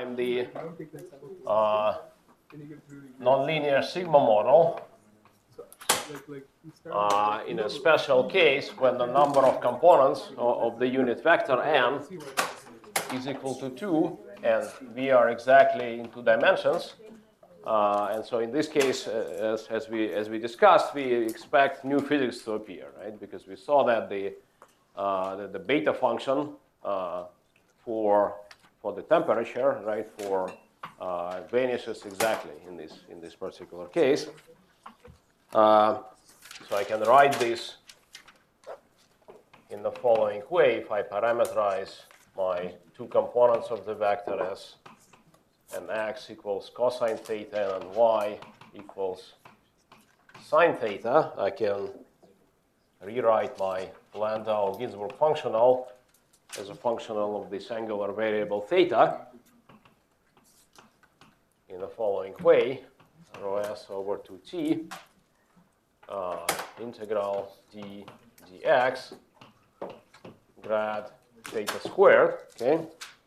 time the nonlinear sigma model in a special case when the number of components of the unit vector n is equal to 2, and we are exactly in 2 dimensions. And so in this case, as we discussed, we expect new physics to appear, right? Because we saw that the beta function for the temperature, right, vanishes exactly in this particular case. So I can write this in the following way. If I parameterize my 2 components of the vector as and x equals cosine theta and y equals sine theta, I can rewrite my Landau-Ginzburg functional as a functional of this angular variable theta in the following way: rho s over 2t integral d dx grad theta squared. Okay.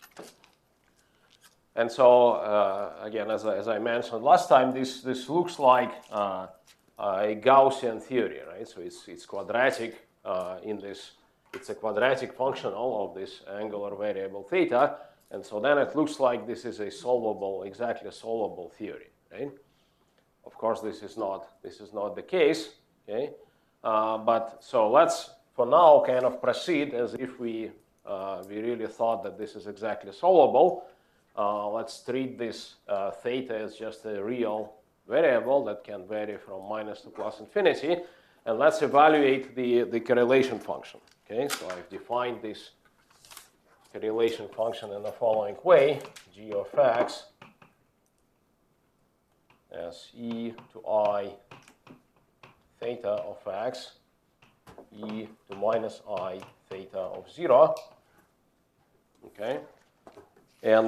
And so again, as I mentioned last time, this looks like a Gaussian theory, right? So it's quadratic in this. It's a quadratic functional of this angular variable theta, and so then it looks like this is a exactly solvable theory, right? Of course, this is not the case, okay? But so let's for now kind of proceed as if we really thought that this is exactly solvable. Let's treat this theta as just a real variable that can vary from minus to plus infinity, and let's evaluate the correlation function. Okay, so I've defined this correlation function in the following way: g of x as e to I theta of x, e to minus I theta of 0. Okay, and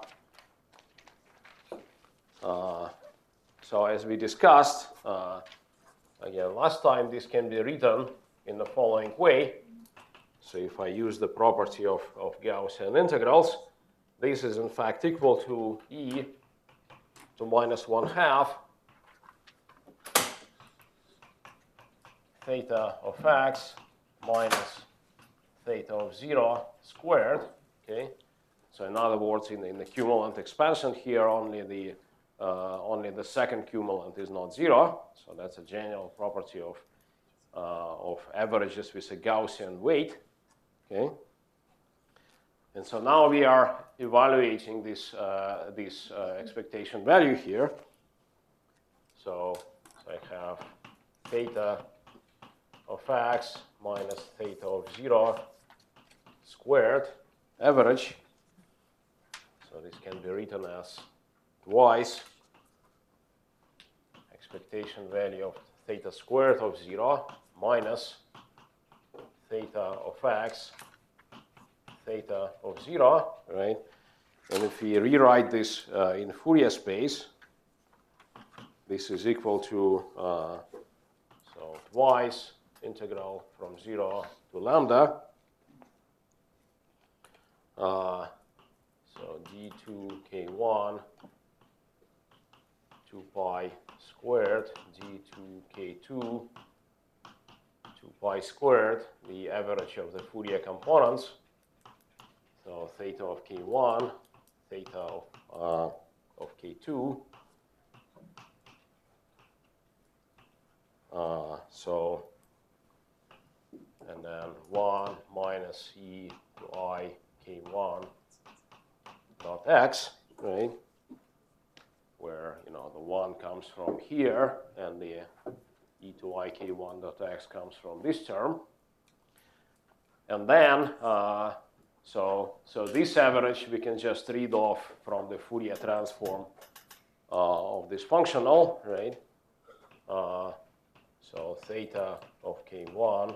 so as we discussed again last time, this can be written in the following way. So if I use the property of Gaussian integrals, this is in fact equal to e to minus 1/2 theta of x minus theta of 0 squared. Okay. So in other words, in the cumulant expansion here, only the second cumulant is not 0. So that's a general property of averages with a Gaussian weight. Okay. And so now we are evaluating this expectation value here. So I have theta of x minus theta of 0 squared average. So this can be written as twice expectation value of theta squared of 0 minus theta of x theta of 0, right? And if we rewrite this in Fourier space, this is equal to so twice integral from 0 to lambda. So d2k1 2 pi squared d2k2 2 pi squared, the average of the Fourier components. So theta of k1, theta of k2. So and then 1 minus e to I k1 dot x, right? Where the 1 comes from here, and the e to I k1 dot x comes from this term. And then so this average we can just read off from the Fourier transform of this functional, right? So theta of k1,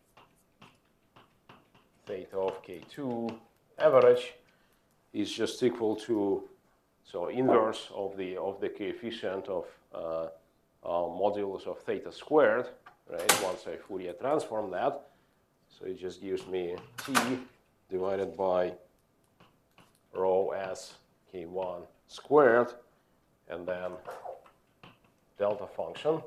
theta of k2 average is just equal to inverse of the coefficient of modulus of theta squared, right? Once I Fourier transform that, so it just gives me t divided by rho s k1 k1 squared, and then delta function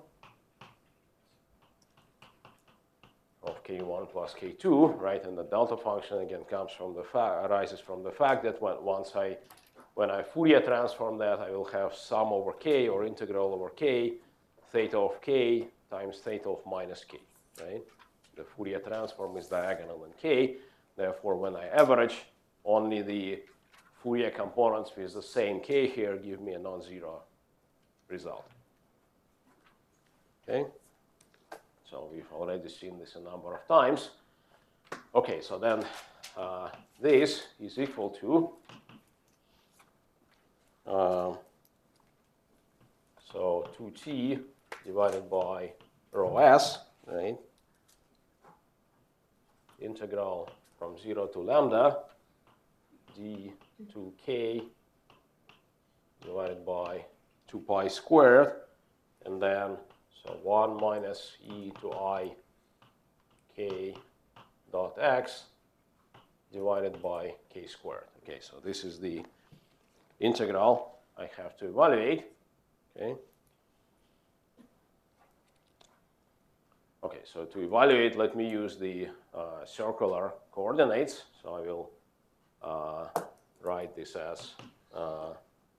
of k1 plus k2, right? And the delta function again comes from the arises from the fact that when I Fourier transform that, I will have sum over k or integral over k, theta of k times theta of minus k, right? The Fourier transform is diagonal in k. Therefore, when I average, only the Fourier components with the same k here give me a non-zero result. Okay? So we've already seen this a number of times. Okay, so then this is equal to, so 2t divided by rho s, right? Integral from 0 to lambda d2k divided by 2 pi squared, and then so 1 minus e to I k dot x divided by k squared. Okay, so this is the integral I have to evaluate. Okay. Okay, so to evaluate, let me use the circular coordinates. So I will write this as so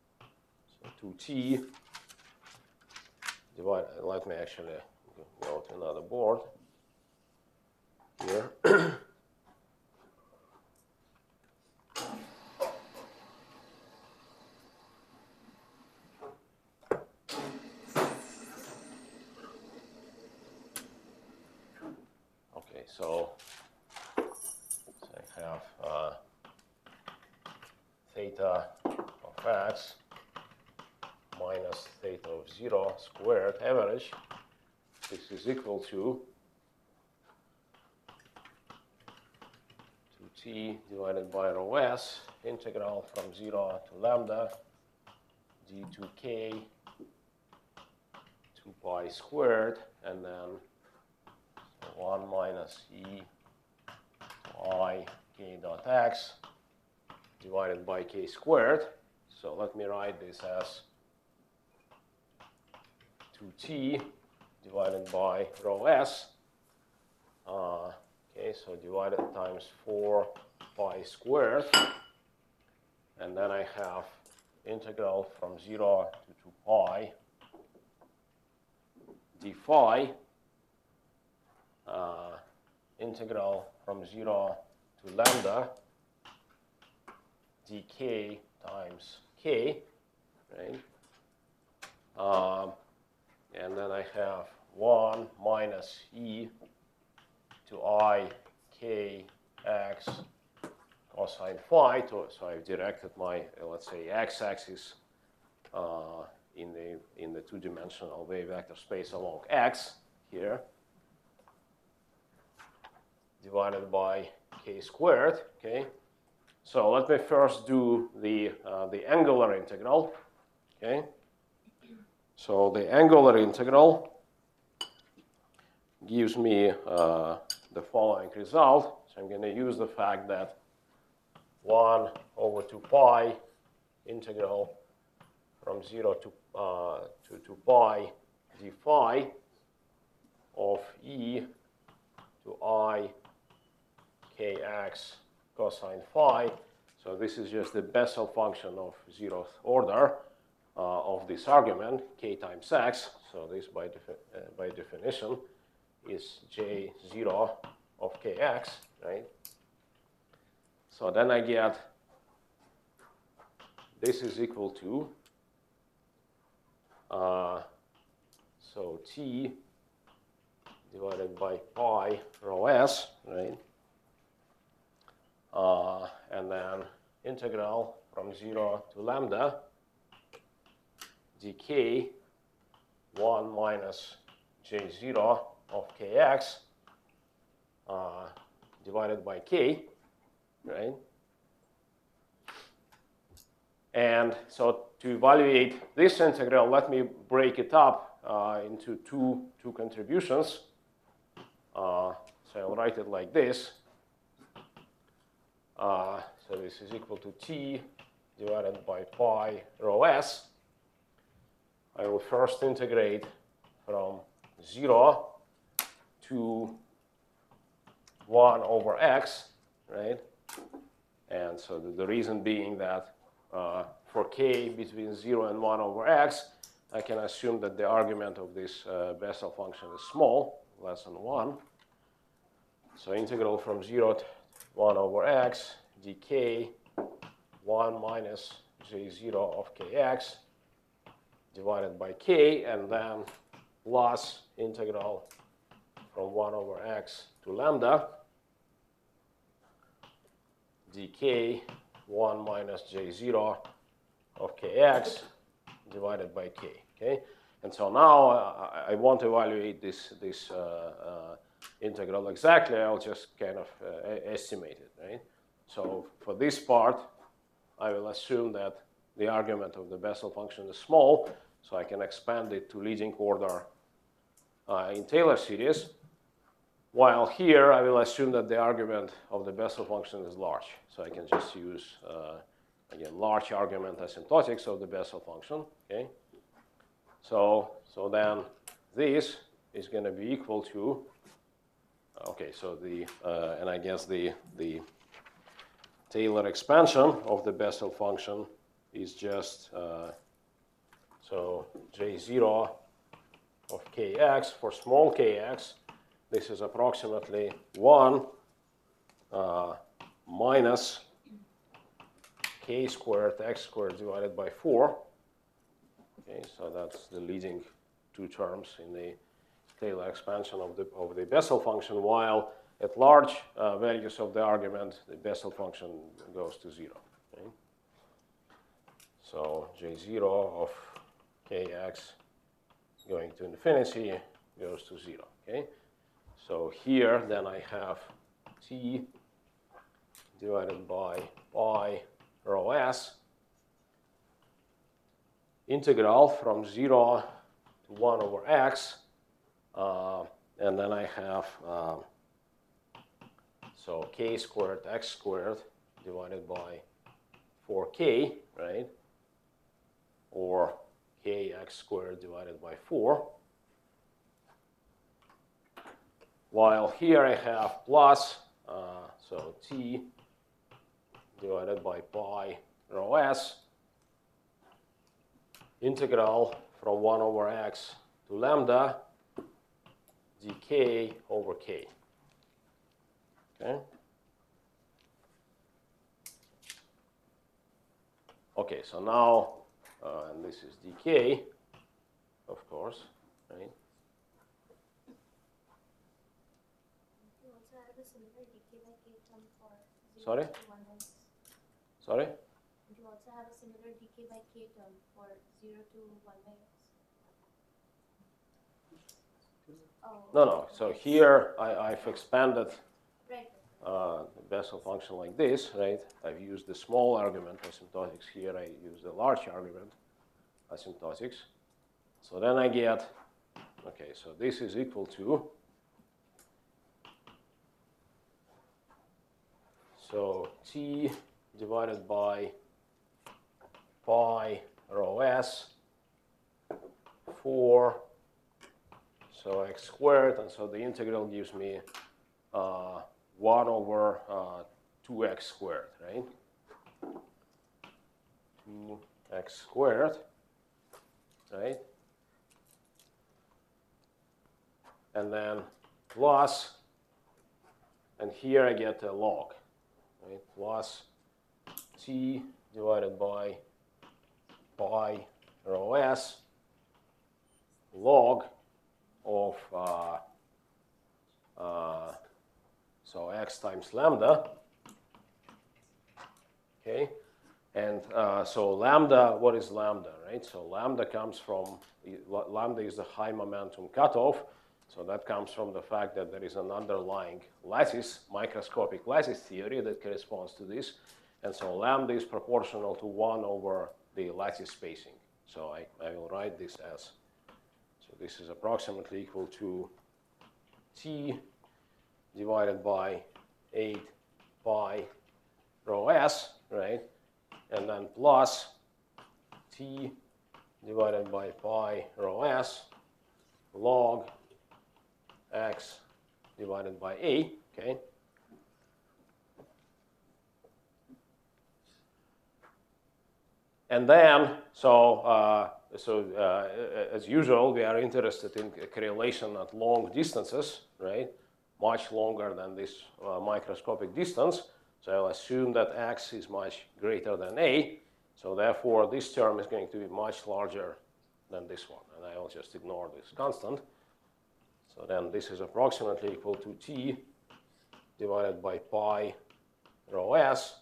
2t divided. Let me actually go to another board here. Okay, so I have theta of x minus theta of 0 squared average. This is equal to 2t divided by rho s integral from 0 to lambda d2k 2 pi squared, and then 1 minus e to I k dot x divided by k squared. So let me write this as 2t divided by rho s. Okay, so divided times 4 pi squared. And then I have integral from 0 to 2 pi d phi, integral from 0 to lambda dk times k, right? And then I have 1 minus e to I k x cosine phi. So I've directed my, let's say, x-axis in the two-dimensional wave vector space along x here, divided by k squared. Okay. So let me first do the angular integral. Okay. So the angular integral gives me the following result. So I'm going to use the fact that 1 over 2 pi integral from 0 to 2 pi d phi of e to I kx cosine phi. So this is just the Bessel function of 0th order of this argument, k times x. So this by definition is J0 of kx, right? So then I get this is equal to so t divided by pi rho s, right? And then integral from 0 to lambda dk 1 minus J0 of kx divided by k, right? And so to evaluate this integral, let me break it up into two contributions. So I'll write it like this. So this is equal to t divided by pi rho s. I will first integrate from 0 to 1 over x, right? And so the reason being that for k between 0 and 1 over x, I can assume that the argument of this Bessel function is small, less than 1. So integral from 0 to 1 over x dk 1 minus j0 of kx divided by k, and then plus integral from 1 over x to lambda dk 1 minus j0 of kx divided by k. Okay, and so now I want to evaluate this integral exactly. I'll just kind of estimate it, right? So for this part, I will assume that the argument of the Bessel function is small, so I can expand it to leading order in Taylor series. While here, I will assume that the argument of the Bessel function is large, so I can just use again large argument asymptotics of the Bessel function. Okay, so then this is going to be equal to okay. So and I guess the Taylor expansion of the Bessel function is just so j0 of kx for small kx. This is approximately 1 minus k squared x squared divided by 4. Okay, so that's the leading two terms in the Taylor expansion of the Bessel function, while at large values of the argument, the Bessel function goes to 0. Okay? So j0 of kx going to infinity goes to 0. Okay? So here, then I have t divided by pi rho s integral from 0 to 1 over x, and then I have so k squared x squared divided by 4k, right? Or kx squared divided by 4. While here I have plus, so t divided by pi rho s integral from 1 over x to lambda dk over k. Okay. Okay, so now, and this is dk, of course, right? You also have a similar dk by k term for 0 Sorry? to 1x. Sorry? You also have a similar dk by k term for 0 to 1x. Oh, No. So here I've expanded right. the Bessel function like this, right? I've used the small argument asymptotics. Here I use the large argument asymptotics. So then I get, okay, so this is equal to, so t divided by pi rho s 4, so x squared, and so the integral gives me 1 over 2x squared, right? 2x squared, right? And then plus, and here I get a log, right? Plus t divided by pi rho s log of so x times lambda. Okay, and so lambda, what is lambda, right? So lambda comes from, lambda is the high momentum cutoff. So that comes from the fact that there is an underlying lattice, microscopic lattice theory that corresponds to this. And so lambda is proportional to 1 over the lattice spacing. So I will write this as, so this is approximately equal to t divided by 8 pi rho s, right? and then plus t divided by pi rho s log x divided by a, okay? And then, as usual, we are interested in correlation at long distances, right? Much longer than this microscopic distance. So I'll assume that x is much greater than a. So therefore, this term is going to be much larger than this one. And I will just ignore this constant. So then this is approximately equal to t divided by pi rho s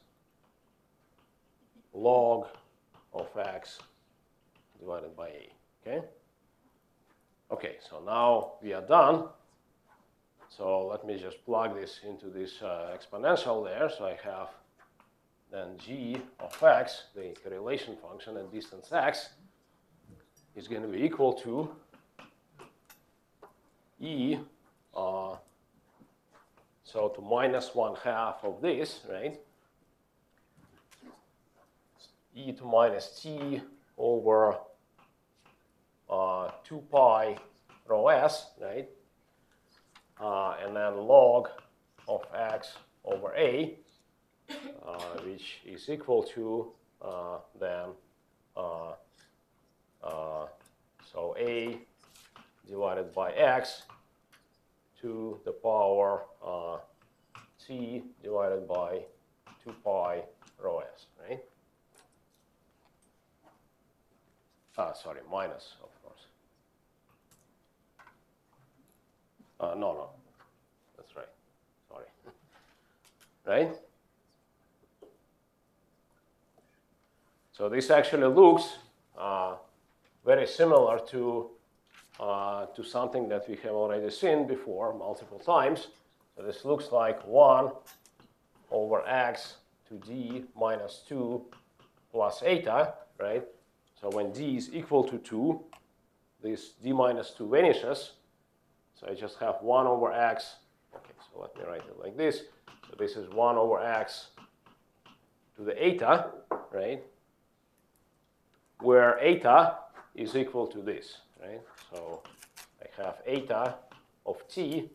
log of x divided by a, okay? Okay, so now we are done. So let me just plug this into this exponential there. So I have then g of x, the correlation function at distance x, is going to be equal to e, so to minus 1/2 of this, right? E to minus t over 2 pi rho s, right? And then log of x over a, which is equal to then, so a divided by x to the power t divided by 2 pi rho s, right? Sorry, minus, of course. No, that's right. Sorry. Right? So this actually looks very similar to something that we have already seen before multiple times. So this looks like 1 over x to d minus 2 plus eta, right? So when d is equal to 2, this d minus 2 vanishes. So I just have 1 over x. Okay, so let me write it like this. So this is 1 over x to the eta, right? Where eta is equal to this, right? So I have eta of t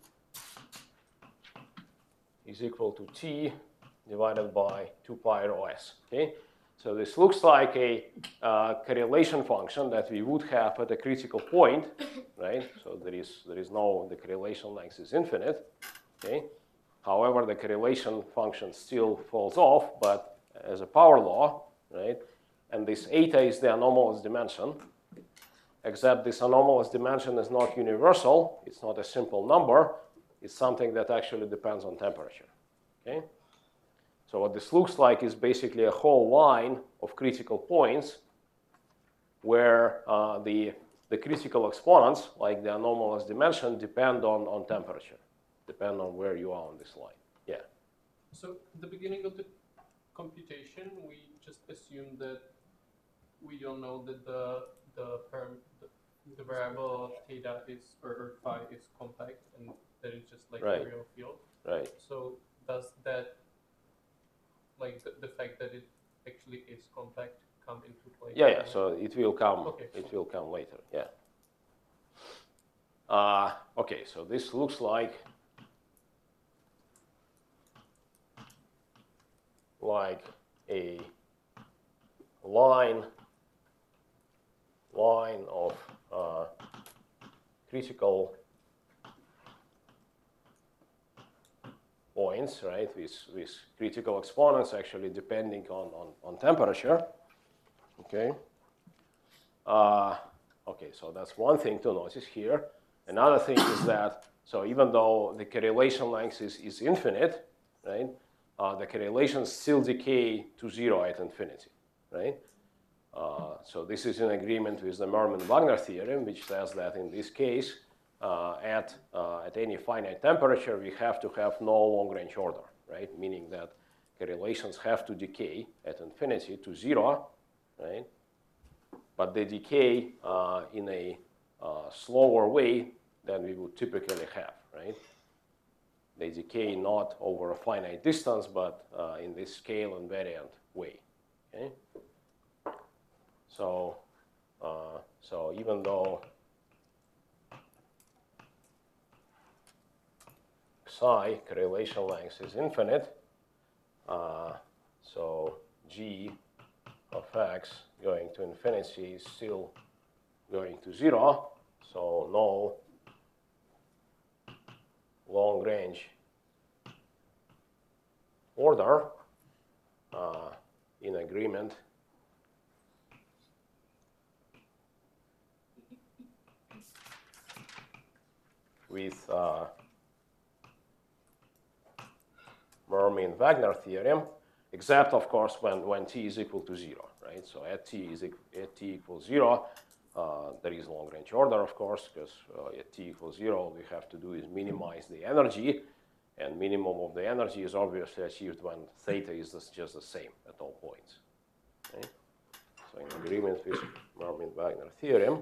is equal to t divided by 2 pi rho s, okay? So this looks like a correlation function that we would have at a critical point, right? So there is no, the correlation length is infinite, okay? However, the correlation function still falls off, but as a power law, right? And this eta is the anomalous dimension, except this anomalous dimension is not universal. It's not a simple number. It's something that actually depends on temperature, okay? So what this looks like is basically a whole line of critical points where the critical exponents, like the anomalous dimension, depend on temperature, depend on where you are on this line. Yeah. So at the beginning of the computation, we just assume that we don't know that the variable theta is or phi is compact, and that it's just like Right. a real field. Right. So does that, like the fact that it actually is compact, come into play? Yeah. So it will come. Okay. It will come later. Yeah. Okay. So this looks like a line of critical points, right, with critical exponents actually depending on temperature. Okay. Okay, so that's one thing to notice here. Another thing is that, so even though the correlation length is infinite, right, the correlations still decay to 0 at infinity, right? So this is in agreement with the Mermin-Wagner theorem, which says that in this case, at any finite temperature, we have to have no long-range order, right? Meaning that correlations have to decay at infinity to 0, right? But they decay in a slower way than we would typically have, right? They decay not over a finite distance, but in this scale invariant way. Okay, so so even though psi correlation length is infinite, so g of x going to infinity is still going to 0, so no long range order in agreement with Mermin-Wagner theorem, except of course when t is equal to 0, right? So at t equals 0, there is long range order, of course, because at t equals 0, all we have to do is minimize the energy, and minimum of the energy is obviously achieved when theta is just the same at all points. Okay? So in agreement with Mermin-Wagner theorem.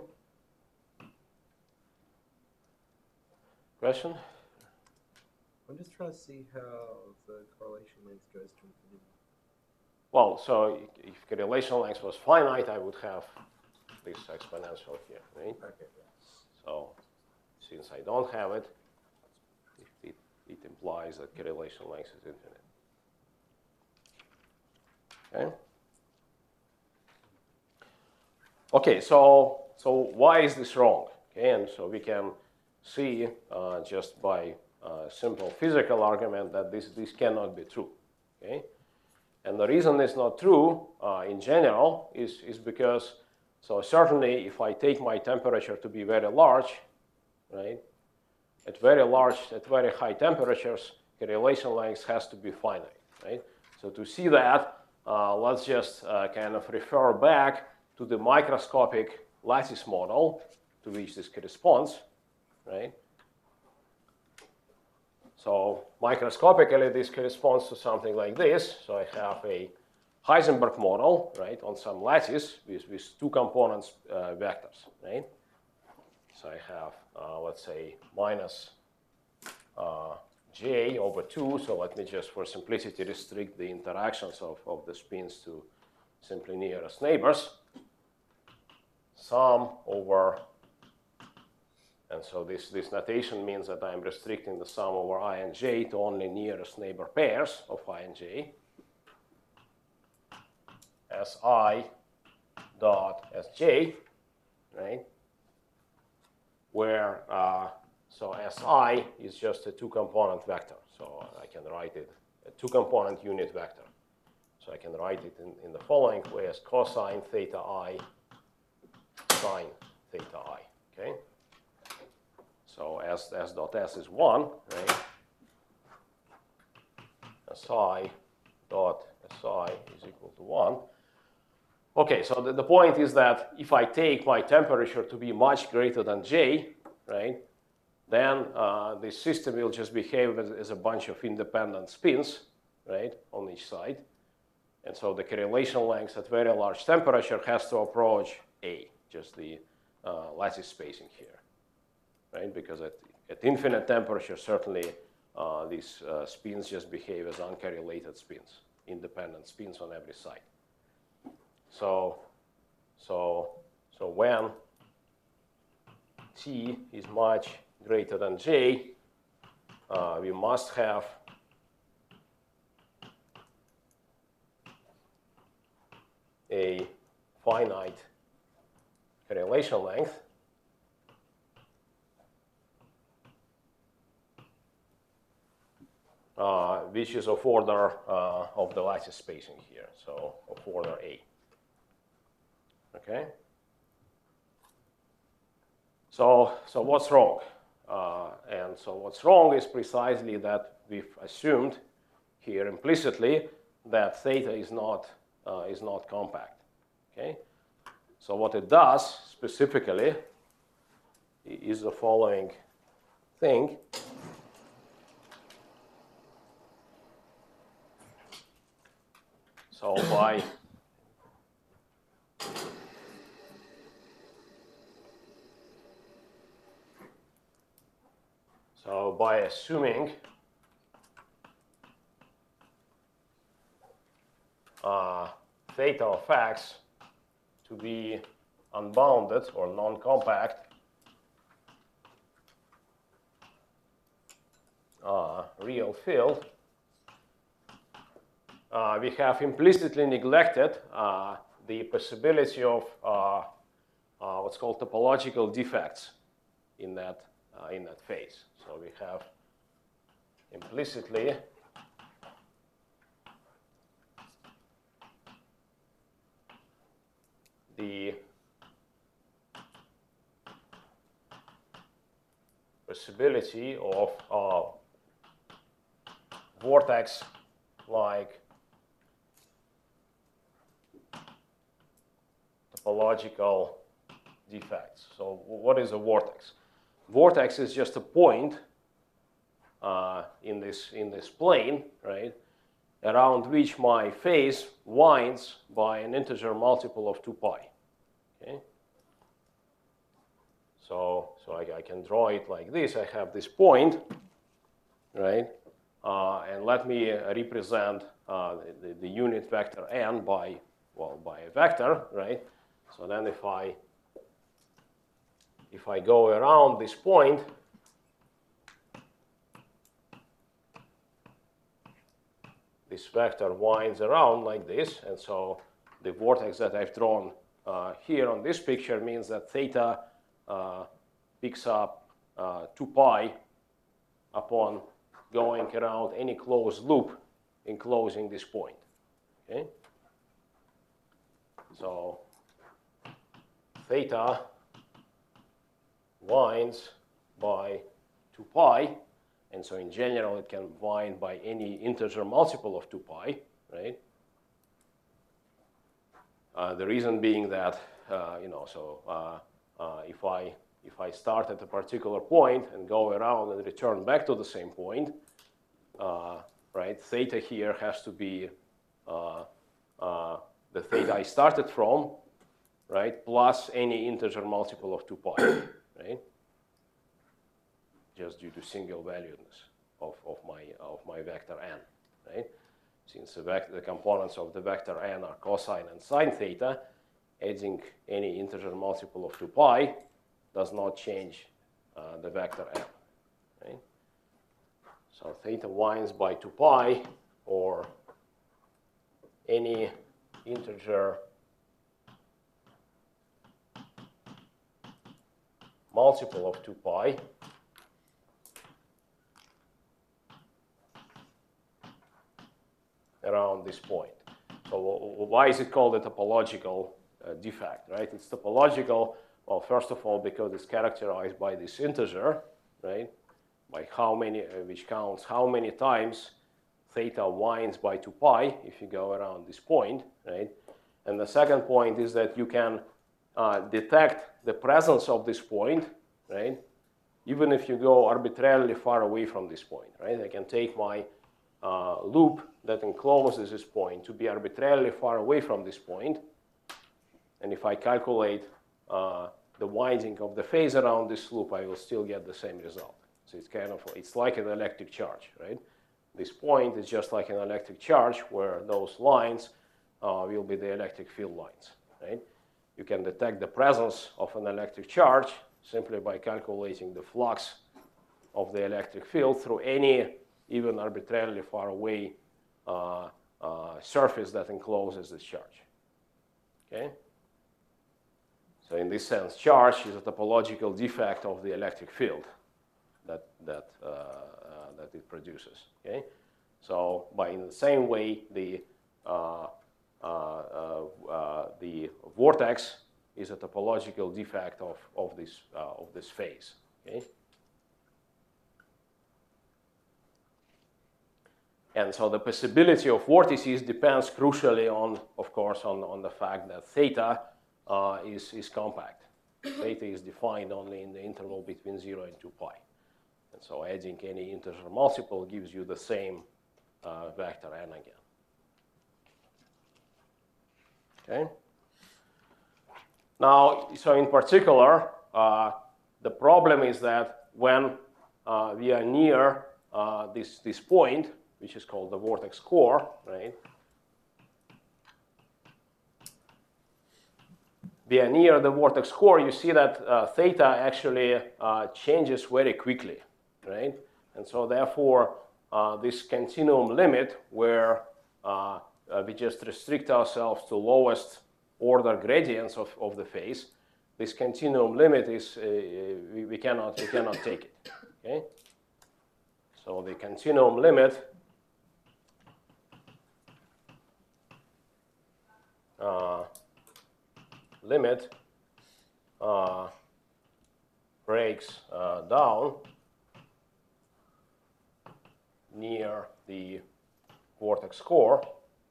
Question? I'm just trying to see how the correlation length goes to infinity. Well, so if correlation length was finite, I would have this exponential here, right? Okay. So since I don't have it, it implies that correlation length is infinite. Okay. Okay, so why is this wrong? Okay, and so we can see just by simple physical argument that this cannot be true. Okay, and the reason it's not true in general is because, so certainly if I take my temperature to be very large, right? At very high temperatures, correlation length has to be finite, right? So to see that, let's just kind of refer back to the microscopic lattice model to which this corresponds, right? So microscopically, this corresponds to something like this. So I have a Heisenberg model, right, on some lattice with two components vectors, right? So I have, let's say, minus j over 2. So let me just, for simplicity, restrict the interactions of the spins to simply nearest neighbors. Sum over, and so this notation means that I'm restricting the sum over I and j to only nearest neighbor pairs of I and j. Si dot Sj, right? Where so Si is just a two-component vector, so I can write it a two-component unit vector. So I can write it in the following way as cosine theta I sine theta I. Okay. So S dot S is 1, right? Si dot Si is equal to 1. Okay, so the point is that if I take my temperature to be much greater than J, right, then the system will just behave as a bunch of independent spins, right, on each side. And so the correlation length at very large temperature has to approach A, just the lattice spacing here, right? Because at infinite temperature, certainly these spins just behave as uncorrelated spins, independent spins on every side. So when T is much greater than J, we must have a finite correlation length which is of order of the lattice spacing here, so of order A. Okay. So what's wrong? And so what's wrong is precisely that we've assumed here implicitly that theta is not compact. Okay. So what it does specifically is the following thing. So by assuming theta of x to be unbounded or non-compact real field, we have implicitly neglected the possibility of what's called topological defects in that phase. So we have implicitly the possibility of vortex-like topological defects. So what is a vortex? Vortex is just a point in this plane, right, around which my phase winds by an integer multiple of 2 pi. Okay? So I can draw it like this. I have this point, right? And let me represent the unit vector n by a vector, right? So then if I go around this point, this vector winds around like this, and so the vortex that I've drawn here on this picture means that theta picks up 2 pi upon going around any closed loop enclosing this point. Okay? So theta winds by 2 pi, and so in general it can wind by any integer multiple of 2 pi, right? The reason being that if I start at a particular point and go around and return back to the same point, right? Theta here has to be the theta I started from, right? Plus any integer multiple of 2 pi, right? Just due to single valuedness of my vector n, right? Since the components of the vector n are cosine and sine theta, adding any integer multiple of 2 pi does not change the vector n, right? So theta winds by 2 pi, or any integer multiple of 2 pi around this point. So why is it called a topological defect, right? It's topological, well, first of all, because it's characterized by this integer, right? By how many, which counts how many times theta winds by 2 pi if you go around this point, right? And the second point is that you can detect the presence of this point, right? Even if you go arbitrarily far away from this point, right? I can take my loop that encloses this point to be arbitrarily far away from this point, and if I calculate the winding of the phase around this loop, I will still get the same result. So it's like an electric charge, right? This point is just like an electric charge where those lines will be the electric field lines, right? You can detect the presence of an electric charge simply by calculating the flux of the electric field through any even arbitrarily far away surface that encloses this charge. Okay? So in this sense, charge is a topological defect of the electric field that it produces. Okay? So in the same way, the vortex is a topological defect of this phase. Okay? And so the possibility of vortices depends crucially on, of course, on the fact that theta is compact. Theta is defined only in the interval between 0 and 2 pi. And so adding any integer multiple gives you the same vector n again. Okay? Now, so in particular, the problem is that when we are near this point, which is called the vortex core, right? we are near the vortex core, you see that theta actually changes very quickly, right? And so therefore, this continuum limit where we just restrict ourselves to lowest order gradients of the phase, this continuum limit is, we cannot take it, okay? So the continuum limit breaks down near the vortex core,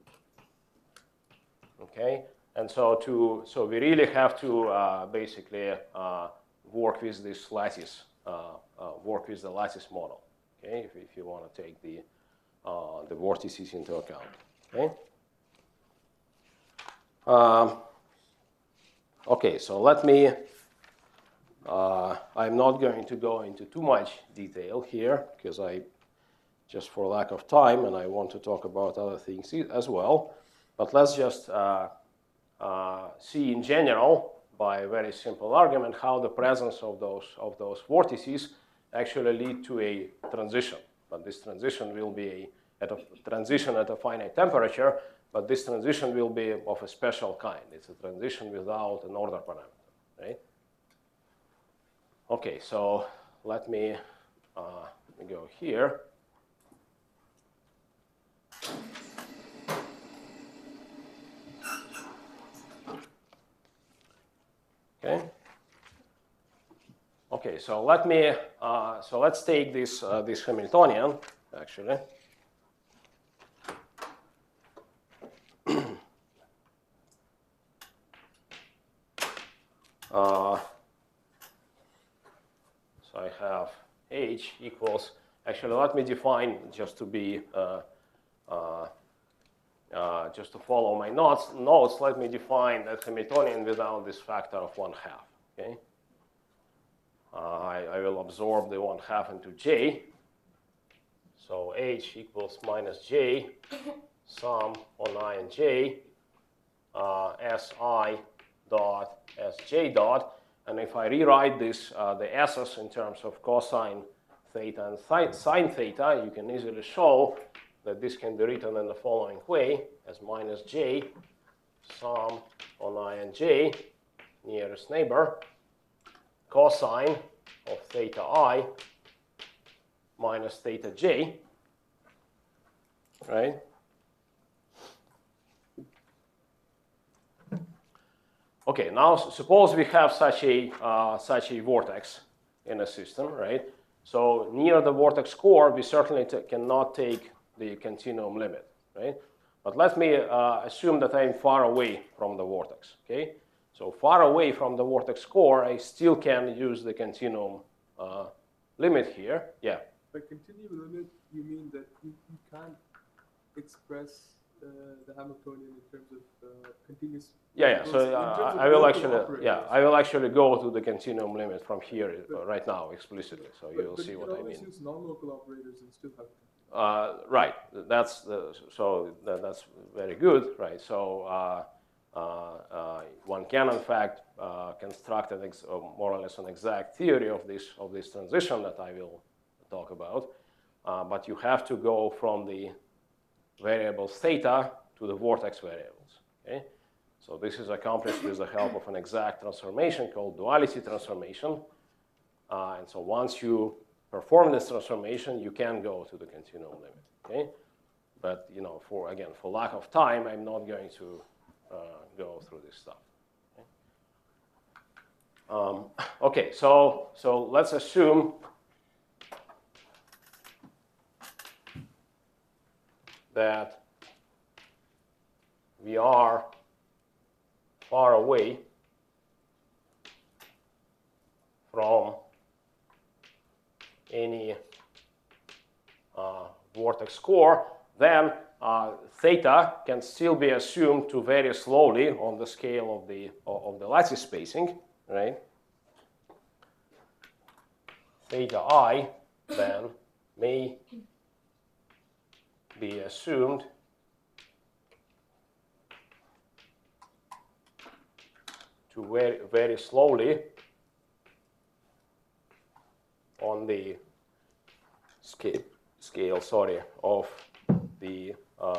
okay? And so we really have to basically work with this lattice, work with the lattice model, okay? If you want to take the vortices into account, okay? Okay, so let me. I'm not going to go into too much detail here because just for lack of time, and I want to talk about other things as well. But let's just see in general, by a very simple argument, how the presence of those vortices actually lead to a transition. But this transition will be at a finite temperature, but this transition will be of a special kind. It's a transition without an order parameter, right? Okay, so let me go here. Okay. Okay, so let's take this Hamiltonian actually. So I have H equals, actually let me define, just to be, just to follow my notes, let me define that Hamiltonian without this factor of 1/2, okay? I will absorb the 1/2 into J. So H equals minus J, sum on I and J, Si dot Sj dot. And if I rewrite this, the S's in terms of cosine theta and sine theta, you can easily show that this can be written in the following way as minus J, sum on I and J, nearest neighbor, cosine of theta I minus theta J, right? Okay, now suppose we have such a vortex in a system, right? So near the vortex core, we certainly cannot take the continuum limit, right? But let me assume that I'm far away from the vortex, okay? So far away from the vortex core, I still can use the continuum limit here. Yeah. By continuum limit, you mean that you can't express the Hamiltonian in terms of continuous. Yeah. So I will actually go to the continuum limit from here right now explicitly. So you will see what I mean. But you can always use non-local operators and still have. Right. That's very good, right? So one can in fact construct more or less an exact theory of this transition that I will talk about, but you have to go from the variables theta to the vortex variables. Okay, so this is accomplished with the help of an exact transformation called duality transformation, and so once you perform this transformation, you can go to the continuum limit. Okay, but for lack of time, I'm not going to go through this stuff. Okay, so let's assume that we are far away from any vortex core, then theta can still be assumed to vary slowly on the scale of the lattice spacing, right? Theta I then may be assumed to very, very slowly on the scale, sorry, of the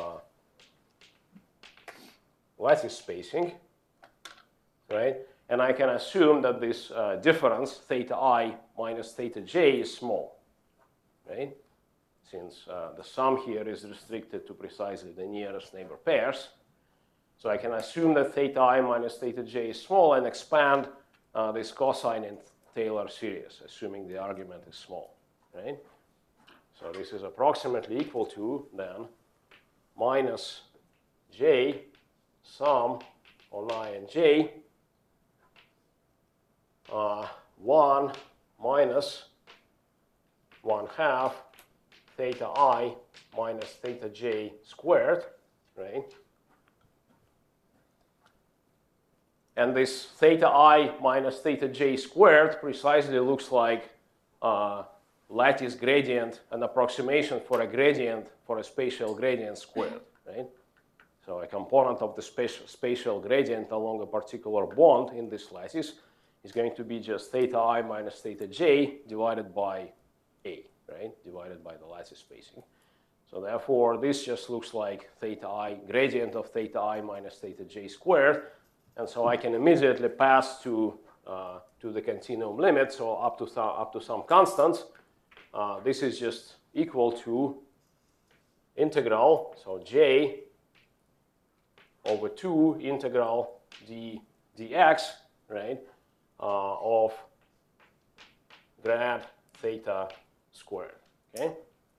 lattice spacing, right? And I can assume that this difference, theta I minus theta j, is small, right? Since the sum here is restricted to precisely the nearest neighbor pairs. So I can assume that theta I minus theta j is small and expand this cosine in Taylor series, assuming the argument is small, right? So this is approximately equal to, then, minus j sum on I and j, 1 minus 1/2 theta I minus theta j squared, right? And this theta I minus theta j squared precisely looks like lattice gradient, an approximation for a gradient for a spatial gradient squared, right? So a component of the spatial gradient along a particular bond in this lattice is going to be just theta I minus theta j divided by a, right? Divided by the lattice spacing. So therefore, this just looks like theta I, gradient of theta I minus theta j squared. And so I can immediately pass to the continuum limit, so up to some constants. This is just equal to integral, so j over 2 integral dx, right, of grad theta squared, okay?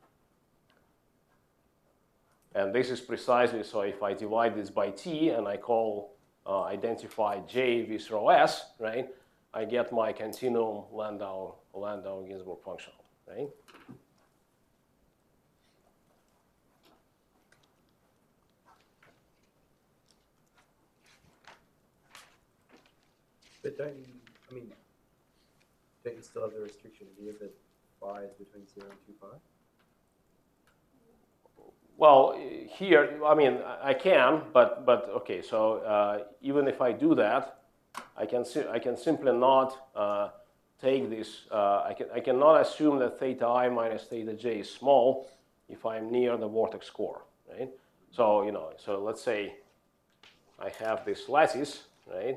And this is precisely, so if I divide this by t and I identify j with rho s, right, I get my continuum Landau-Ginzburg functional, right? But don't you still have the restriction here that phi is between 0 and 2 pi? Well, here, I mean, I can, but okay. So even if I do that, I can simply not take this. I cannot assume that theta I minus theta j is small if I'm near the vortex core, right? So so let's say I have this lattice, right?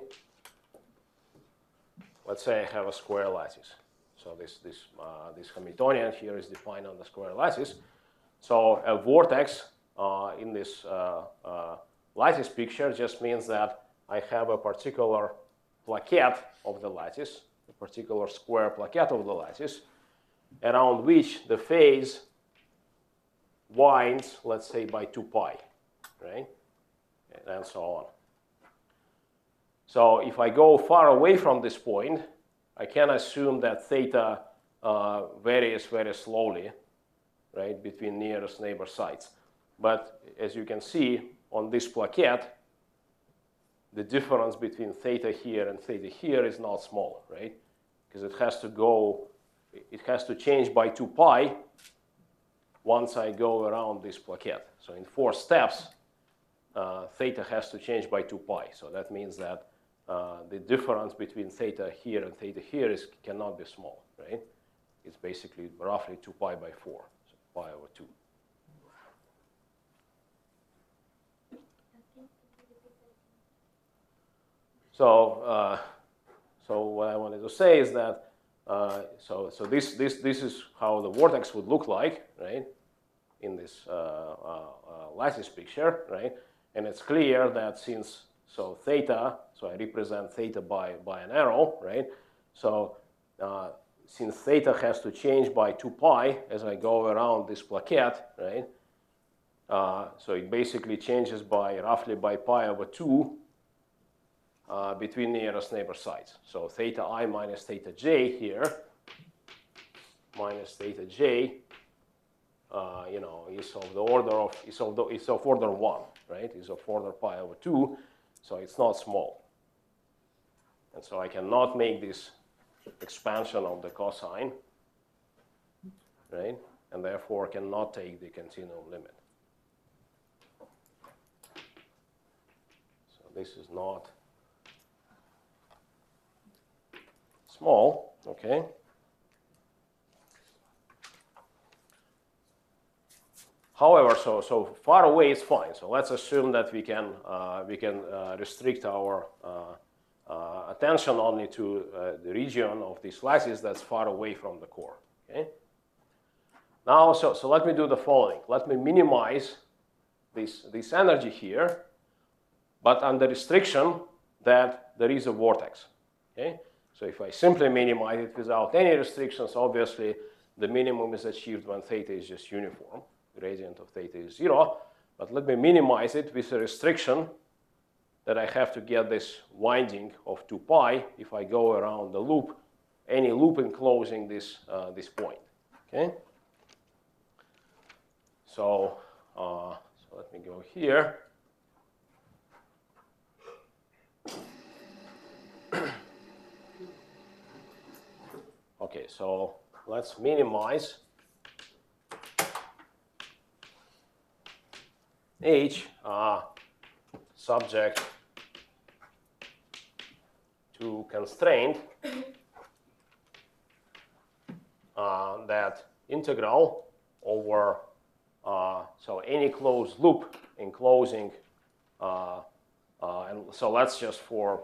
Let's say I have a square lattice. So this Hamiltonian here is defined on the square lattice. So a vortex in this lattice picture just means that I have a particular plaquette of the lattice, a particular square plaquette of the lattice, around which the phase winds, let's say, by 2 pi, right? And so on. So if I go far away from this point, I can assume that theta varies very slowly, right, between nearest neighbor sites. But as you can see on this plaquette, the difference between theta here and theta here is not small, right? Because it has to change by 2 pi once I go around this plaquette. So in 4 steps, theta has to change by 2 pi. So that means that the difference between theta here and theta here cannot be small, right? It's basically roughly 2 pi by 4, so pi over 2. So, so what I wanted to say is that so this is how the vortex would look like, right, in this lattice picture, right? And it's clear that since theta, so I represent theta by an arrow, right? So since theta has to change by 2 pi as I go around this plaquette, right? So it basically changes by roughly by pi over 2 between nearest neighbor sites. So theta I minus theta j here, minus theta j, is of the order of is of order 1, right? Is of order pi over 2, so it's not small. And so I cannot make this expansion of the cosine, right? And therefore cannot take the continuum limit. So this is not small, okay? However, so far away is fine. So let's assume that we can restrict our attention only to the region of these lattice that's far away from the core. Okay. Now, so let me do the following. Let me minimize this energy here, but under restriction that there is a vortex. Okay. So if I simply minimize it without any restrictions, obviously the minimum is achieved when theta is just uniform. Gradient of theta is 0, but let me minimize it with a restriction that I have to get this winding of 2 pi if I go around the loop, any loop enclosing this point. Okay. So let me go here. Okay, so let's minimize H subject to constraint that integral over so any closed loop enclosing and so let's just for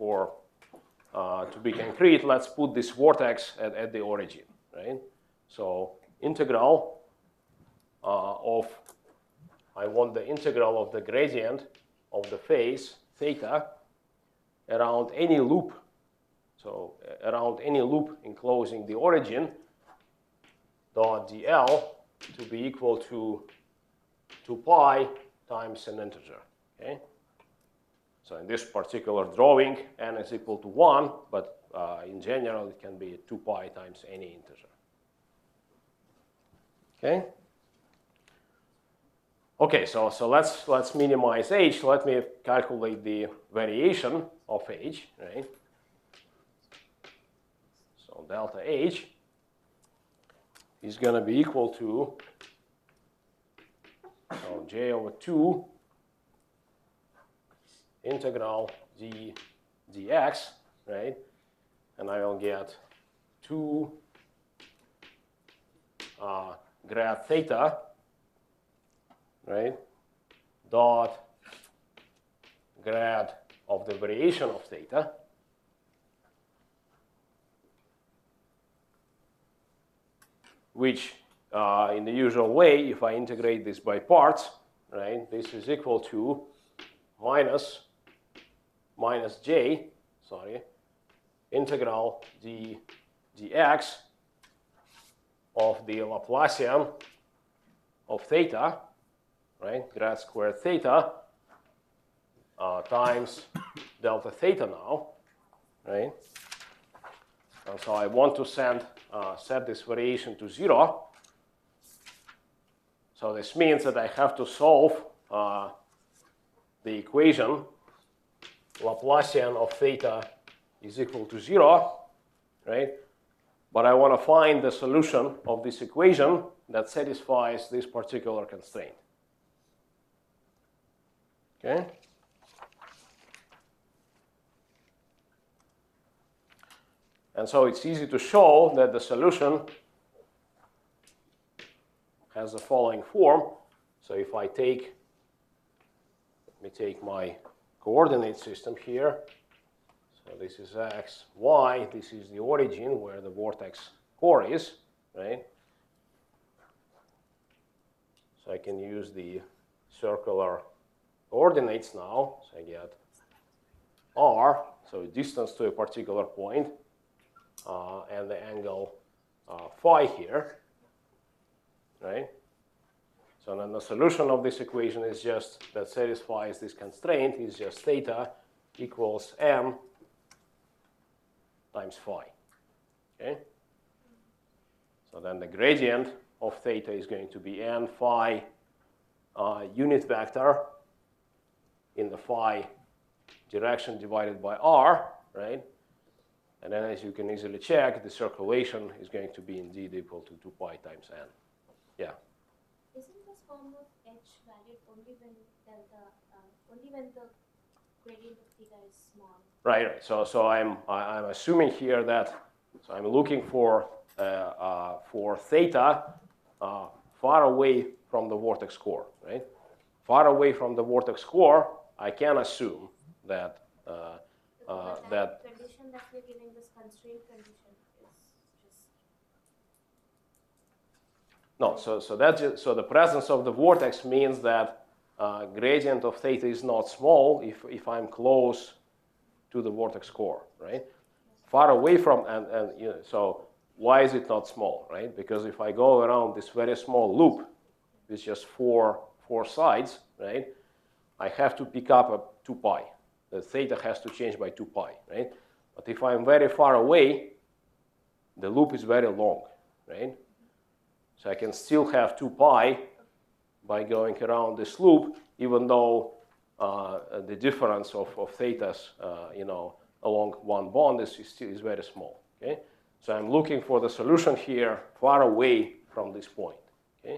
to be concrete, let's put this vortex at the origin, right? So integral of I want the integral of the gradient of the phase theta around any loop. So around any loop enclosing the origin dot dl to be equal to 2 pi times an integer. Okay. So in this particular drawing, n is equal to 1, but in general it can be 2 pi times any integer. Okay. Okay, so let's minimize h. Let me calculate the variation of h, right? So delta h is going to be equal to so j over 2 integral d dx, right? And I will get 2 grad theta, right, dot grad of the variation of theta which in the usual way, if I integrate this by parts, right, this is equal to minus j, integral d dx of the Laplacian of theta, right, grad squared theta times delta theta now, right? And so I want to set this variation to 0. So this means that I have to solve the equation Laplacian of theta is equal to 0, right? But I want to find the solution of this equation that satisfies this particular constraint. Okay? And so it's easy to show that the solution has the following form. So if I take, let me take my coordinate system here. So this is x, y. This is the origin where the vortex core is, right? So I can use the circular coordinates now. So I get r, so distance to a particular point, and the angle phi here, right? So then the solution of this equation is just that satisfies this constraint is just theta equals m times phi. Okay? So then the gradient of theta is going to be n phi unit vector in the phi direction divided by r, right? And then as you can easily check, the circulation is going to be indeed equal to 2 pi times n. Yeah? Isn't this form of h valid only when delta, only when the gradient of theta is small? Right. So I'm assuming here that so I'm looking for theta far away from the vortex core, right? Far away from the vortex core, I can assume that that condition that we're giving, this constraint condition, is just no. So that's just, so the presence of the vortex means that gradient of theta is not small if I'm close to the vortex core, right? Far away from and you know, so why is it not small, right? Because if I go around this very small loop with just four sides, right? I have to pick up a 2 pi. The theta has to change by 2 pi, right? But if I'm very far away, the loop is very long, right? So I can still have 2 pi by going around this loop, even though the difference of thetas, you know, along one bond is very small. Okay, so I'm looking for the solution here far away from this point. Okay.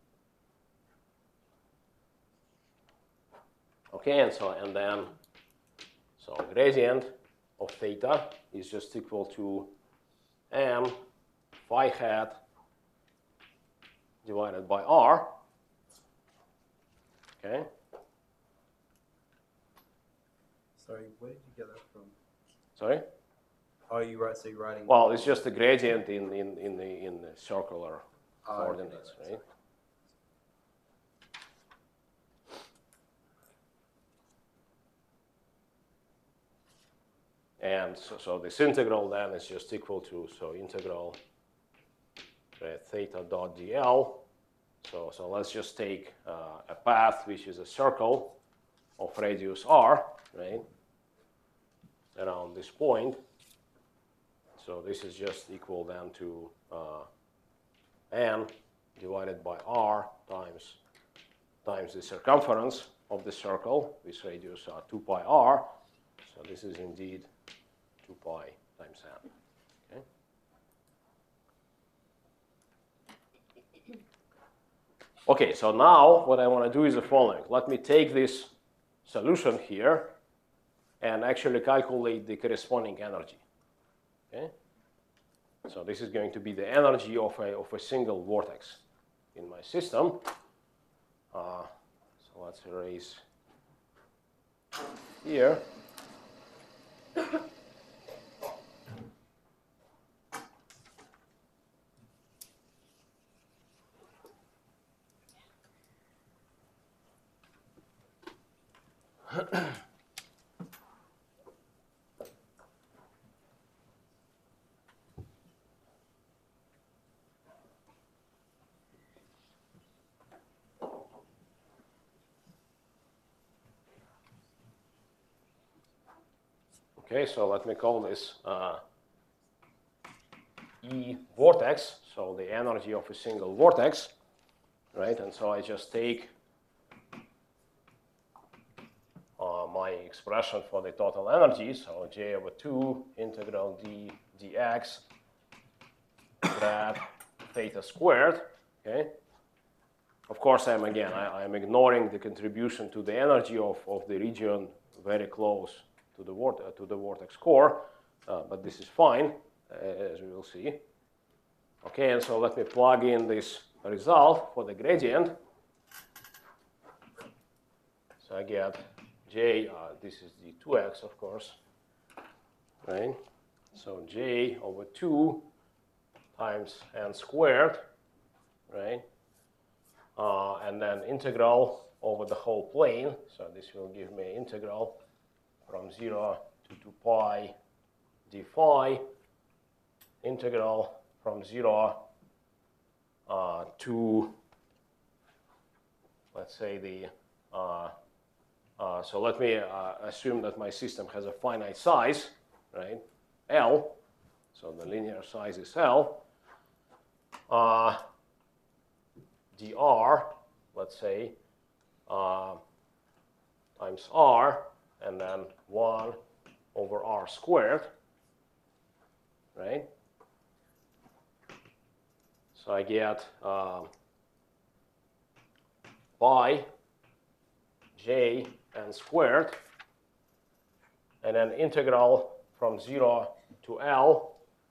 Okay, and then gradient of theta is just equal to m phi hat divided by r. Okay. Sorry, where did you get that from? Sorry. Oh, you write. So you're writing. Well, it's just the gradient in the circular coordinates, right? And so this integral then is just equal to integral theta dot dl. So let's just take a path which is a circle of radius r, right, around this point. So this is just equal then to n divided by r times the circumference of the circle, which radius 2 pi r. So this is indeed 2 pi times n. Okay. Okay, so now what I want to do is the following. Let me take this solution here and actually calculate the corresponding energy. Okay? So this is going to be the energy of a single vortex in my system. So let's erase here. Okay, so let me call this E vortex, so the energy of a single vortex, right? And so I just take my expression for the total energy, so J over 2 integral d dx grad theta squared, okay? Of course, I'm ignoring the contribution to the energy of the region very close to the vortex core, but this is fine, as we will see. Okay, and so let me plug in this result for the gradient. So I get J, this is the 2x, of course, right? So J over 2 times n squared, right? And then integral over the whole plane. So this will give me integral from 0 to 2 pi d phi, integral from 0 to, let's say, the, so let me assume that my system has a finite size, right, L, so the linear size is L, dr, let's say, times r, and then 1 over r squared, right? So I get pi j n squared, and then integral from 0 to L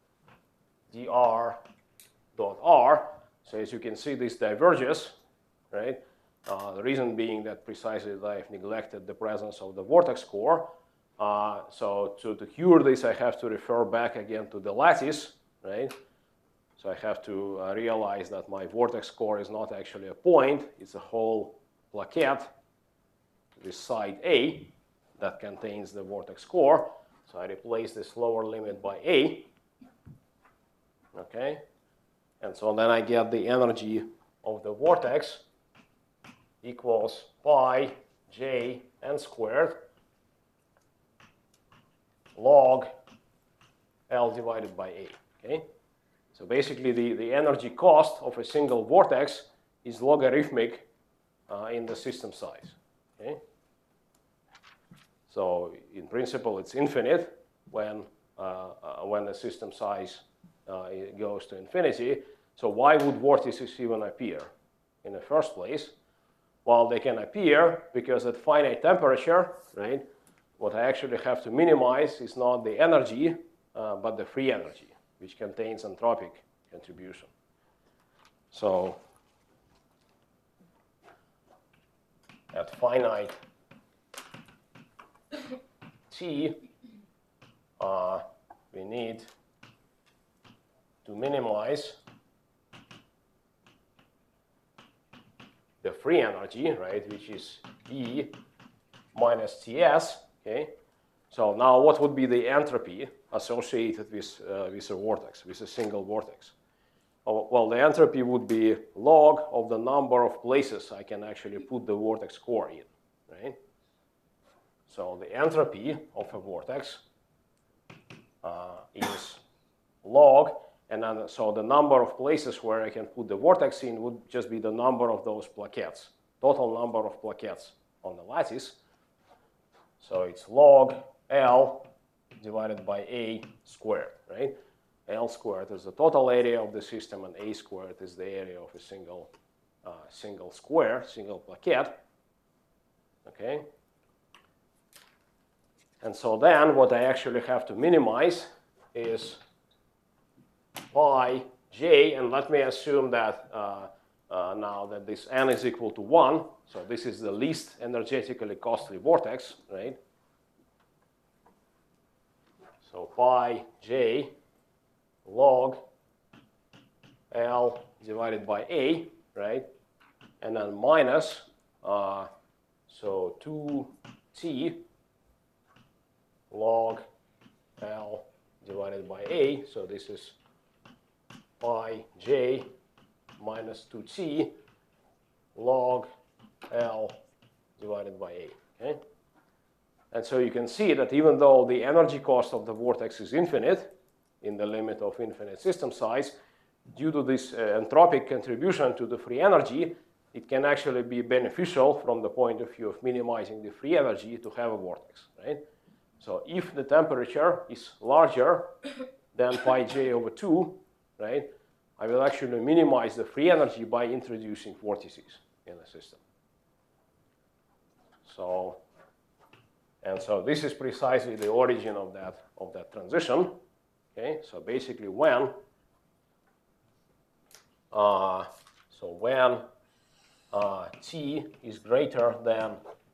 dr dot r. So as you can see, this diverges, right? The reason being that precisely that I've neglected the presence of the vortex core. So to cure this, I have to refer back again to the lattice, right? So I have to realize that my vortex core is not actually a point, it's a whole plaquette, this side A, that contains the vortex core. So I replace this lower limit by A, okay? And so then I get the energy of the vortex equals pi j n squared log L divided by A, okay? So basically the energy cost of a single vortex is logarithmic in the system size, okay? So in principle, it's infinite when the system size goes to infinity. So why would vortices even appear in the first place? Well, they can appear because at finite temperature, right, what I actually have to minimize is not the energy, but the free energy, which contains entropic contribution. So at finite T, we need to minimize the free energy, right, which is E minus Ts, okay? So now what would be the entropy associated with a vortex, with a single vortex? Well, the entropy would be log of the number of places I can actually put the vortex core in, right? So the entropy of a vortex is log, and then so the number of places where I can put the vortex in would just be the number of those plaquettes, total number of plaquettes on the lattice. So it's log L divided by A squared, right? L squared is the total area of the system, and A squared is the area of a single square, single plaquette, okay? And so then what I actually have to minimize is pi j, and let me assume that now that this n is equal to 1, so this is the least energetically costly vortex, right? So pi j log L divided by A, right? And then minus, so 2t log L divided by A, so this is pi j minus 2t log L divided by A, okay? And so you can see that even though the energy cost of the vortex is infinite, in the limit of infinite system size, due to this entropic contribution to the free energy, it can actually be beneficial from the point of view of minimizing the free energy to have a vortex, right? So if the temperature is larger than pi j over 2, right, I will actually minimize the free energy by introducing vortices in the system. So, and so this is precisely the origin of that transition. Okay, so basically when T is greater than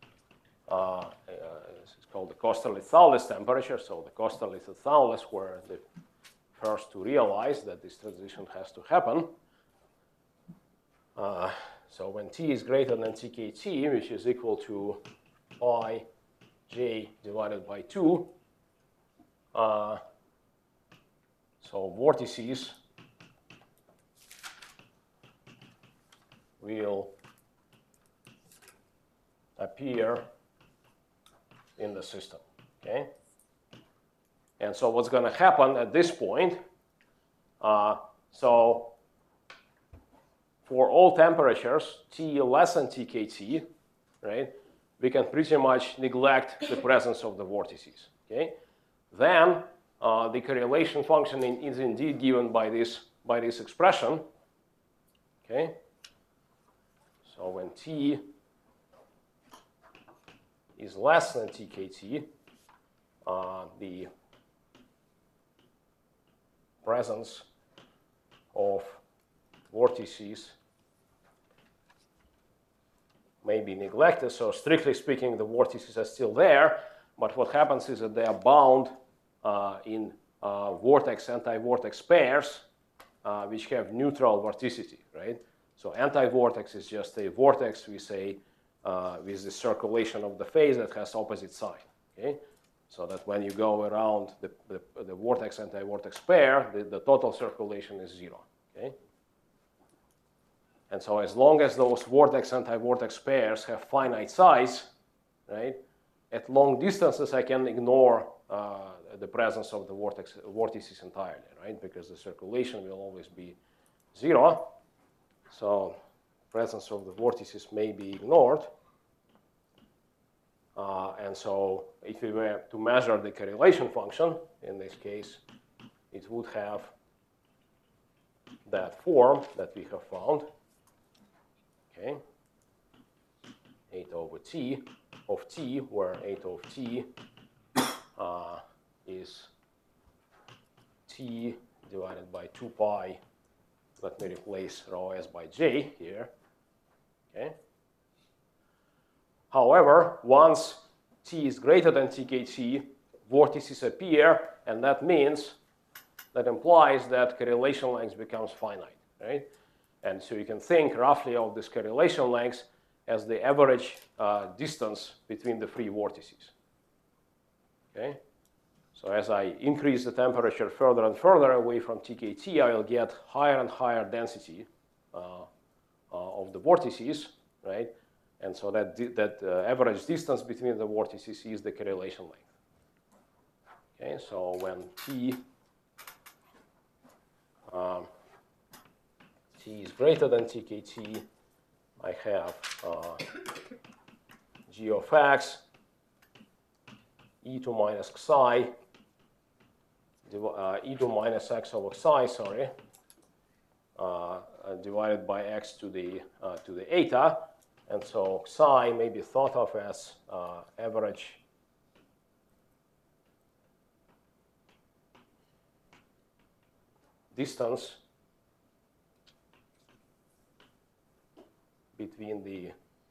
it's called the Kosterlitz-Thouless temperature. So the Kosterlitz-Thouless were the first to realize that this transition has to happen. So when T is greater than TKT, which is equal to pi j divided by 2, so vortices will appear in the system, okay? And so what's going to happen at this point, so for all temperatures, T less than TKT, right, we can pretty much neglect the presence of the vortices, okay? Then the correlation function is indeed given by this expression, okay? So when T is less than TKT, the presence of vortices may be neglected. So strictly speaking, the vortices are still there, but what happens is that they are bound in vortex anti-vortex pairs, which have neutral vorticity, right? So anti-vortex is just a vortex with the circulation of the phase that has opposite sign. Okay, so that when you go around the vortex anti-vortex pair, the total circulation is 0. Okay, and so as long as those vortex anti-vortex pairs have finite size, right, at long distances I can ignore the presence of the vortices entirely, right, because the circulation will always be 0. So presence of the vortices may be ignored. And so if we were to measure the correlation function, in this case, it would have that form that we have found. Okay, 8 over t of t, where 8 of t is t divided by 2 pi. Let me replace rho s by j here. Okay. However, once t is greater than tkt, vortices appear, and that implies that correlation length becomes finite, right? And so you can think roughly of this correlation length as the average distance between the free vortices. Okay? So as I increase the temperature further and further away from tkt, I will get higher and higher density of the vortices, right? And so that average distance between the vortices is the correlation length. Okay, so when t is greater than tkt, I have g of x e to minus xi, e to minus x over xi, sorry, divided by x to the eta. And so psi may be thought of as average distance between the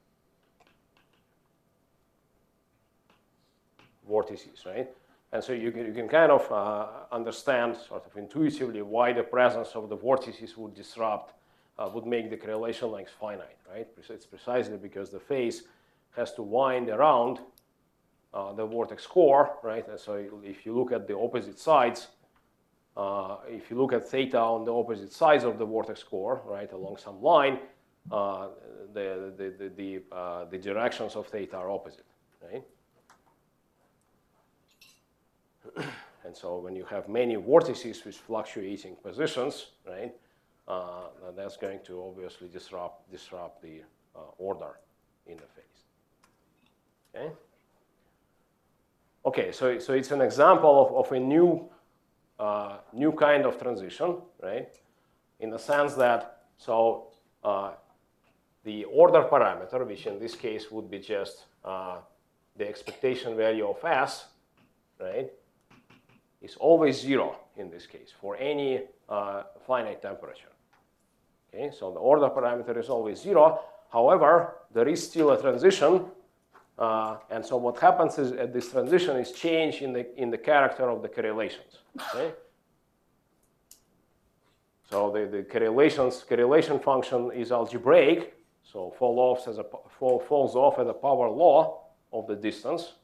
vortices, right? And so you can kind of understand sort of intuitively why the presence of the vortices would disrupt, would make the correlation length finite, right? It's precisely because the phase has to wind around the vortex core, right? And so if you look at the opposite sides, if you look at theta on the opposite sides of the vortex core, right, along some line, the directions of theta are opposite, right? And so when you have many vortices with fluctuating positions, right, that's going to obviously disrupt the order in the phase. Okay. Okay. So it's an example of a new kind of transition, right? In the sense that the order parameter, which in this case would be just the expectation value of s, right, is always 0 in this case for any finite temperature. Okay, so the order parameter is always 0. However, there is still a transition, and so what happens is at this transition is change in the character of the correlations. Okay? So the correlation function is algebraic, so falls off as a power law of the distance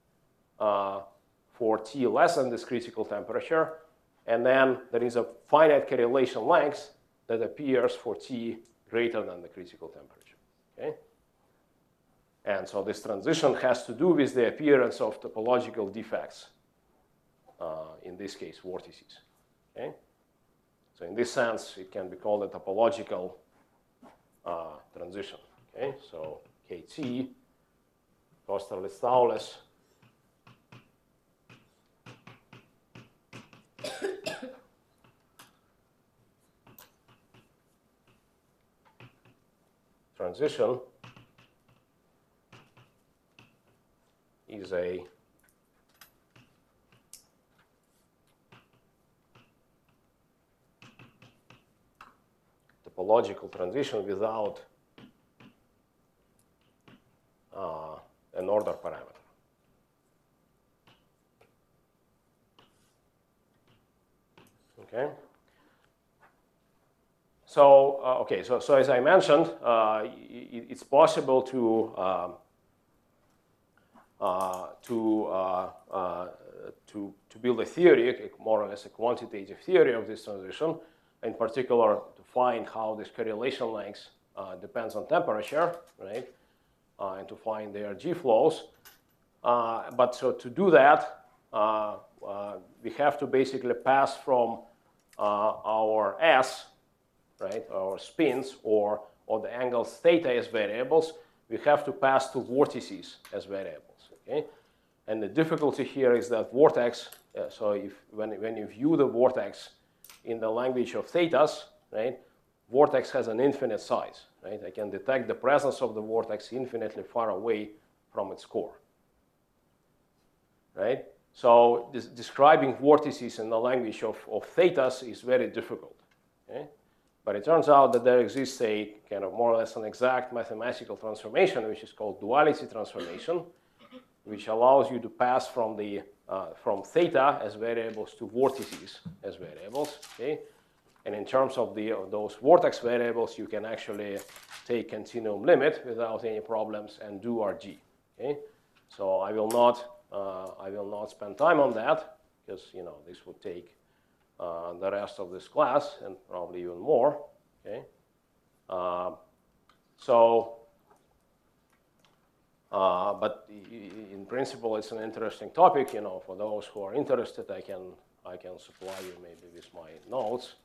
for t less than this critical temperature, and then there is a finite correlation length that appears for t greater than the critical temperature. Okay? And so this transition has to do with the appearance of topological defects, in this case vortices. Okay? So in this sense, it can be called a topological transition. Okay? So kt, Kosterlitz-Thouless, transition is a topological transition without an order parameter. Okay. So okay, so as I mentioned, it's possible to build a theory, more or less a quantitative theory of this transition, in particular to find how this correlation length depends on temperature, right, and to their G flows. But so to do that, we have to basically pass from our S, right, our spins or the angles theta as variables, we have to pass to vortices as variables. Okay, and the difficulty here is that vortex. So when you view the vortex in the language of thetas, right, vortex has an infinite size. Right, I can detect the presence of the vortex infinitely far away from its core. Right, so describing vortices in the language of thetas is very difficult. Okay? But it turns out that there exists a kind of more or less an exact mathematical transformation, which is called duality transformation, which allows you to pass from theta as variables to vortices as variables. Okay? And in terms of those vortex variables, you can actually take continuum limit without any problems and do RG. Okay? So I will not spend time on that because this would take the rest of this class and probably even more. Okay, but in principle, it's an interesting topic. For those who are interested, I can supply you maybe with my notes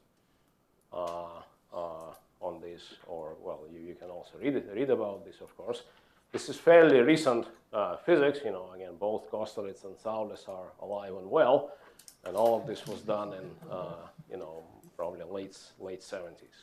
on this, or well, you can also read about this, of course. This is fairly recent physics. Again, both Kosterlitz and Thouless are alive and well. And all of this was done in, probably late 70s.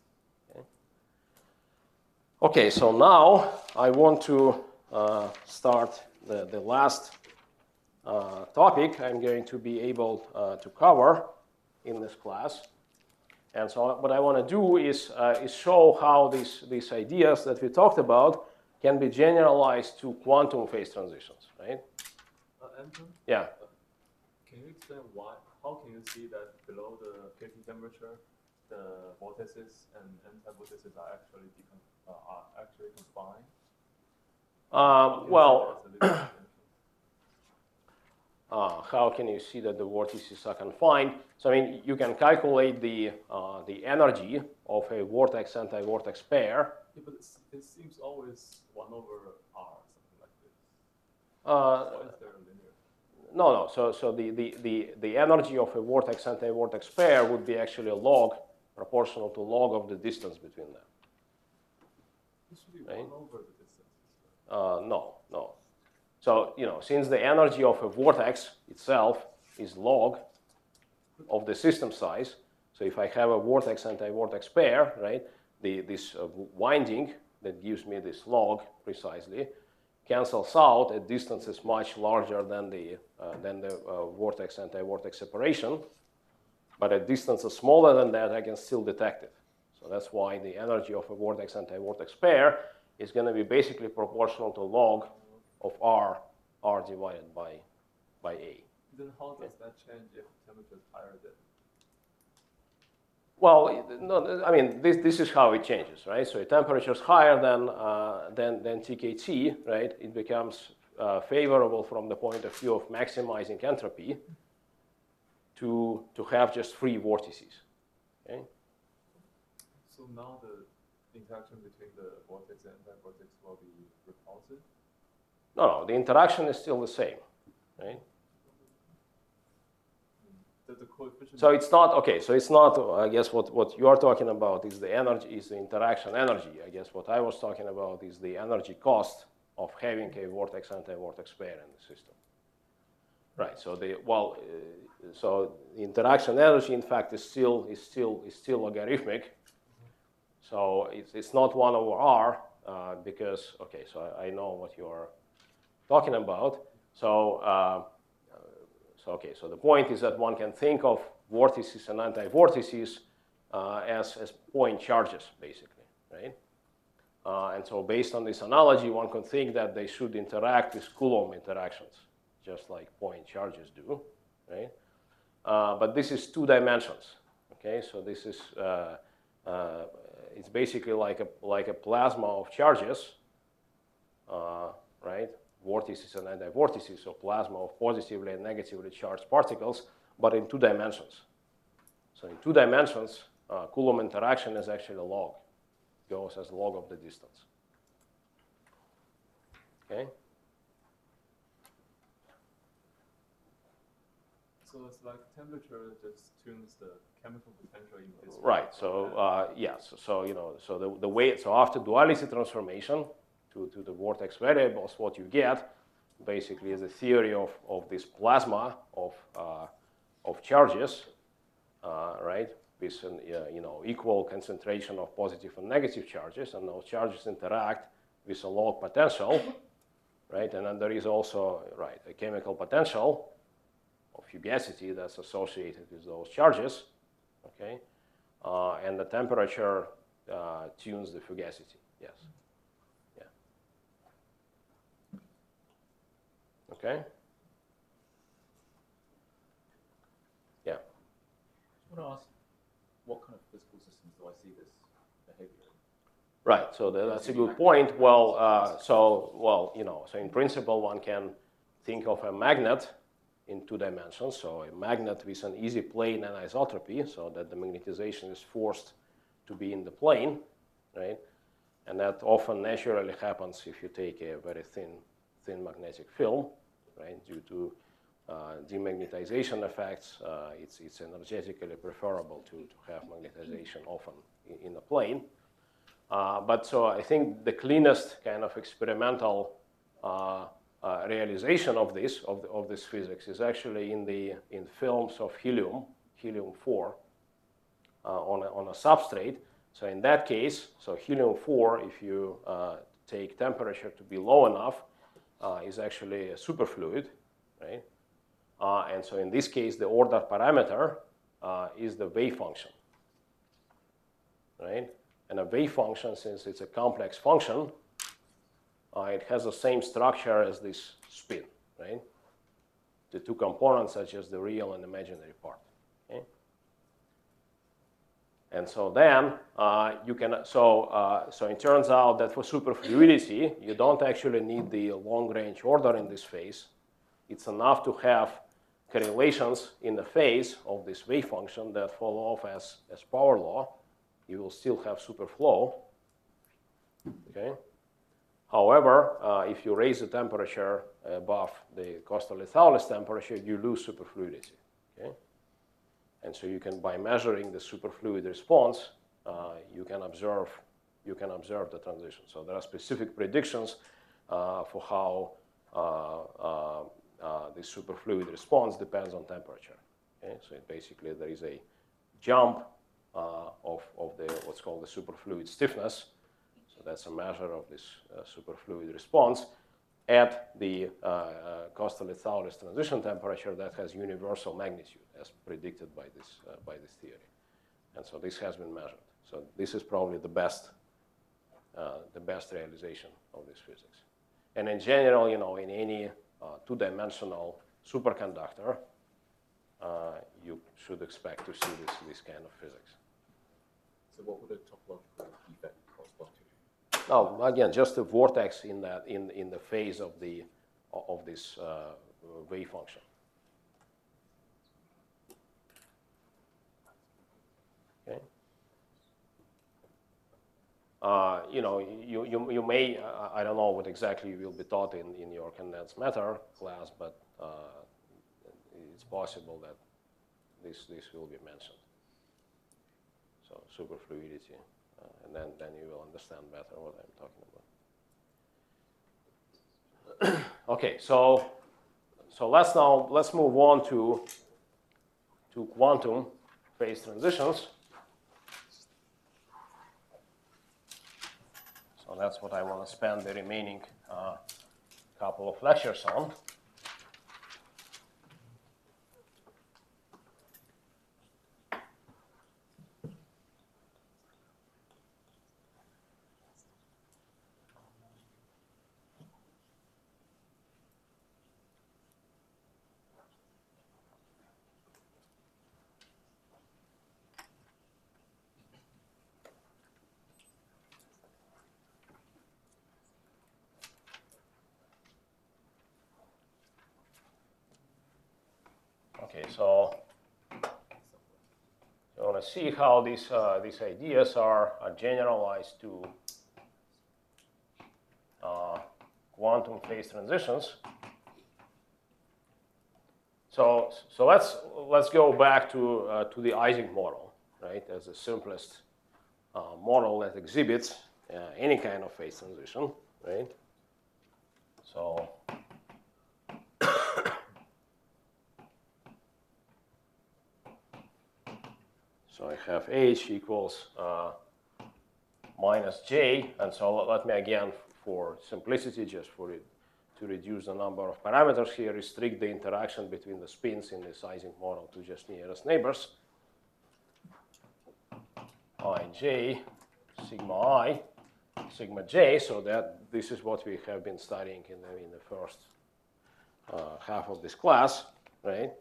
Okay, so now I want to start the last topic I'm going to be able to cover in this class. And so what I want to do is show how these ideas that we talked about can be generalized to quantum phase transitions, right? Anton? Yeah. Can you explain how can you see that below the KT temperature, the vortices and anti-vortices are actually confined? How can you see that the vortices are confined? So I mean, you can calculate the energy of a vortex-anti-vortex pair. Yeah, but it seems always 1 over r, something like this. Why is there a linear? No. So the energy of a vortex-anti-vortex pair would be actually proportional to log of the distance between them. This should be right? 1 over the distance. No. So since the energy of a vortex itself is log of the system size, so if I have a vortex-anti-vortex pair, right, this winding that gives me this log precisely cancels out at distances much larger than the vortex-anti-vortex separation. But at distances smaller than that, I can still detect it. So that's why the energy of a vortex-anti-vortex pair is going to be basically proportional to log of r divided by a. Then how does that change if temperature is higher than? Well, no, I mean, this is how it changes, right? So if temperature is higher than TKT, right, it becomes favorable from the point of view of maximizing entropy to have just free vortices. Okay? So now the interaction between the vortex and anti-vortex will be repulsive? No, the interaction is still the same, right? The coefficient. So it's not okay. So it's not. I guess what you are talking about is the energy, is the interaction energy. I guess what I was talking about is the energy cost of having a vortex-anti-vortex pair in the system. Right. So so the interaction energy, in fact, is still logarithmic. So it's not 1 over r because okay. So I know what you are talking about. So the point is that one can think of vortices and anti-vortices as point charges, basically, right? And so based on this analogy, one could think that they should interact with Coulomb interactions, just like point charges do, right? But this is 2 dimensions, okay? So this is, it's basically like a plasma of charges, right? Vortices and anti-vortices, so plasma of positively and negatively charged particles, but in 2 dimensions. So in 2 dimensions, Coulomb interaction is actually a log. It goes as log of the distance. Okay? So it's like temperature just tunes the chemical potential in this. Right. So yes. So you know. So the way. So after duality transformation to the vortex variables, what you get basically is a theory of this plasma of charges, right? With an you know, equal concentration of positive and negative charges, and those charges interact with a log potential, right? And then there is also, right, a chemical potential of fugacity that's associated with those charges, okay? And the temperature tunes the fugacity, yes. Yeah. Okay? Yeah. I want to ask, what kind of physical systems do I see this behavior in? Right, so that's a good point. Well, you know, so in principle, one can think of a magnet in 2 dimensions. So a magnet with an easy plane anisotropy, so that the magnetization is forced to be in the plane, right? And that often naturally happens if you take a very thin magnetic film, right? Due to demagnetization effects, it's energetically preferable to have magnetization often in a plane. But so I think the cleanest kind of experimental realization of this physics is actually in films of helium-4 on a substrate. So in that case, so helium-4, if you take temperature to be low enough, is actually a superfluid, right? And so in this case, the order parameter is the wave function, right? And a wave function, since it's a complex function, it has the same structure as this spin, right? The 2 components, such as the real and imaginary part. Okay? And so then you can, so it turns out that for superfluidity, you don't actually need the long-range order in this phase. It's enough to have correlations in the phase of this wave function that fall off as power law. You will still have superflow. Okay. However, if you raise the temperature above the Kosterlitz-Thouless temperature, you lose superfluidity. Okay. And so you can, by measuring the superfluid response, you can observe the transition. So there are specific predictions for how the superfluid response depends on temperature. Okay? So basically there is a jump of the what's called the superfluid stiffness. So that's a measure of this superfluid response at the Kosterlitz-Thouless transition temperature that has universal magnitude, as predicted by this theory. And so this has been measured. So this is probably the best realization of this physics. And in general, you know, in any 2-dimensional superconductor, you should expect to see this kind of physics. So what would a topological effect correspond to? Now, again, just a vortex in the phase of this wave function. Okay. You know, you may, I don't know what exactly you will be taught in your condensed matter class, but it's possible that this will be mentioned. So superfluidity, and then you will understand better what I'm talking about. Okay, so let's move on to quantum phase transitions. So that's what I want to spend the remaining couple of lectures on. Okay, so you want to see how these ideas are generalized to quantum phase transitions. So let's go back to the Ising model, right, as the simplest model that exhibits any kind of phase transition, right? So I have H equals minus J, and so let me again, for simplicity, just for it to reduce the number of parameters here, restrict the interaction between the spins in this Ising model to just nearest neighbors. Ij, sigma I, sigma j, so that this is what we have been studying in the first half of this class, right?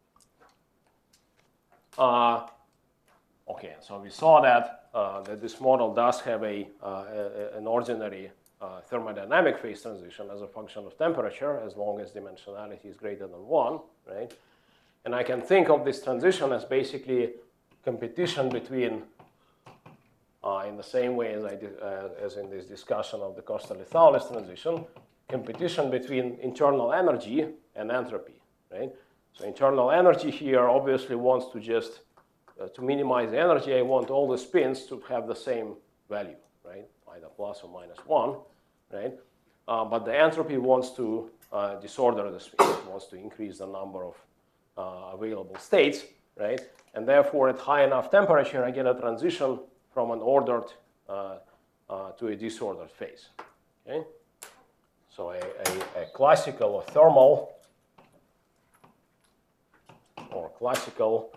Okay, so we saw that that this model does have an ordinary thermodynamic phase transition as a function of temperature, as long as dimensionality is greater than 1, right? And I can think of this transition as basically competition between, in the same way as in this discussion of the Kosterlitz-Thouless transition, competition between internal energy and entropy, right? So internal energy here obviously wants to just, to minimize the energy, I want all the spins to have the same value, right? Either plus or minus 1, right? But the entropy wants to disorder the spins, it wants to increase the number of available states, right? And therefore, at high enough temperature, I get a transition from an ordered to a disordered phase, okay? So a classical or thermal or classical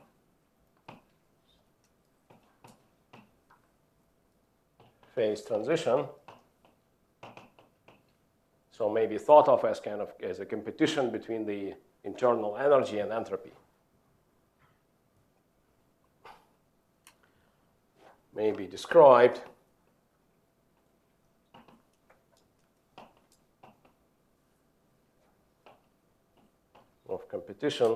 phase transition, so may be thought of as kind of as a competition between the internal energy and entropy. May be described of competition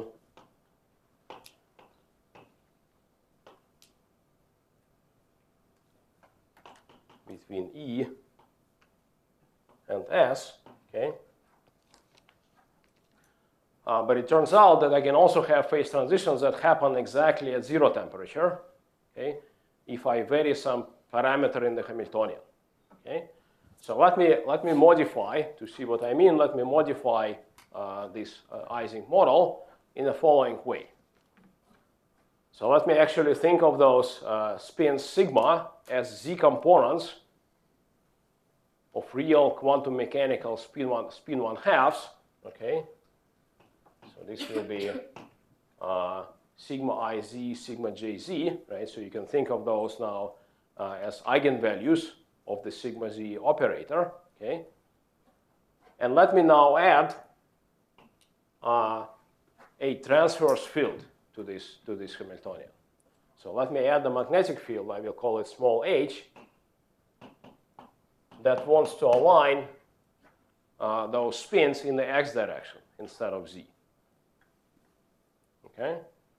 between E and S, okay? But it turns out that I can also have phase transitions that happen exactly at 0 temperature, okay? If I vary some parameter in the Hamiltonian, okay? So let me modify, to see what I mean, let me modify this Ising model in the following way. So let me actually think of those spins sigma as Z components of real quantum mechanical spin 1/2, okay? So this will be sigma IZ, sigma JZ, right? So you can think of those now as eigenvalues of the sigma Z operator, okay? And let me now add a transverse field to this Hamiltonian. So let me add the magnetic field, I will call it small h, that wants to align those spins in the x direction instead of z, okay?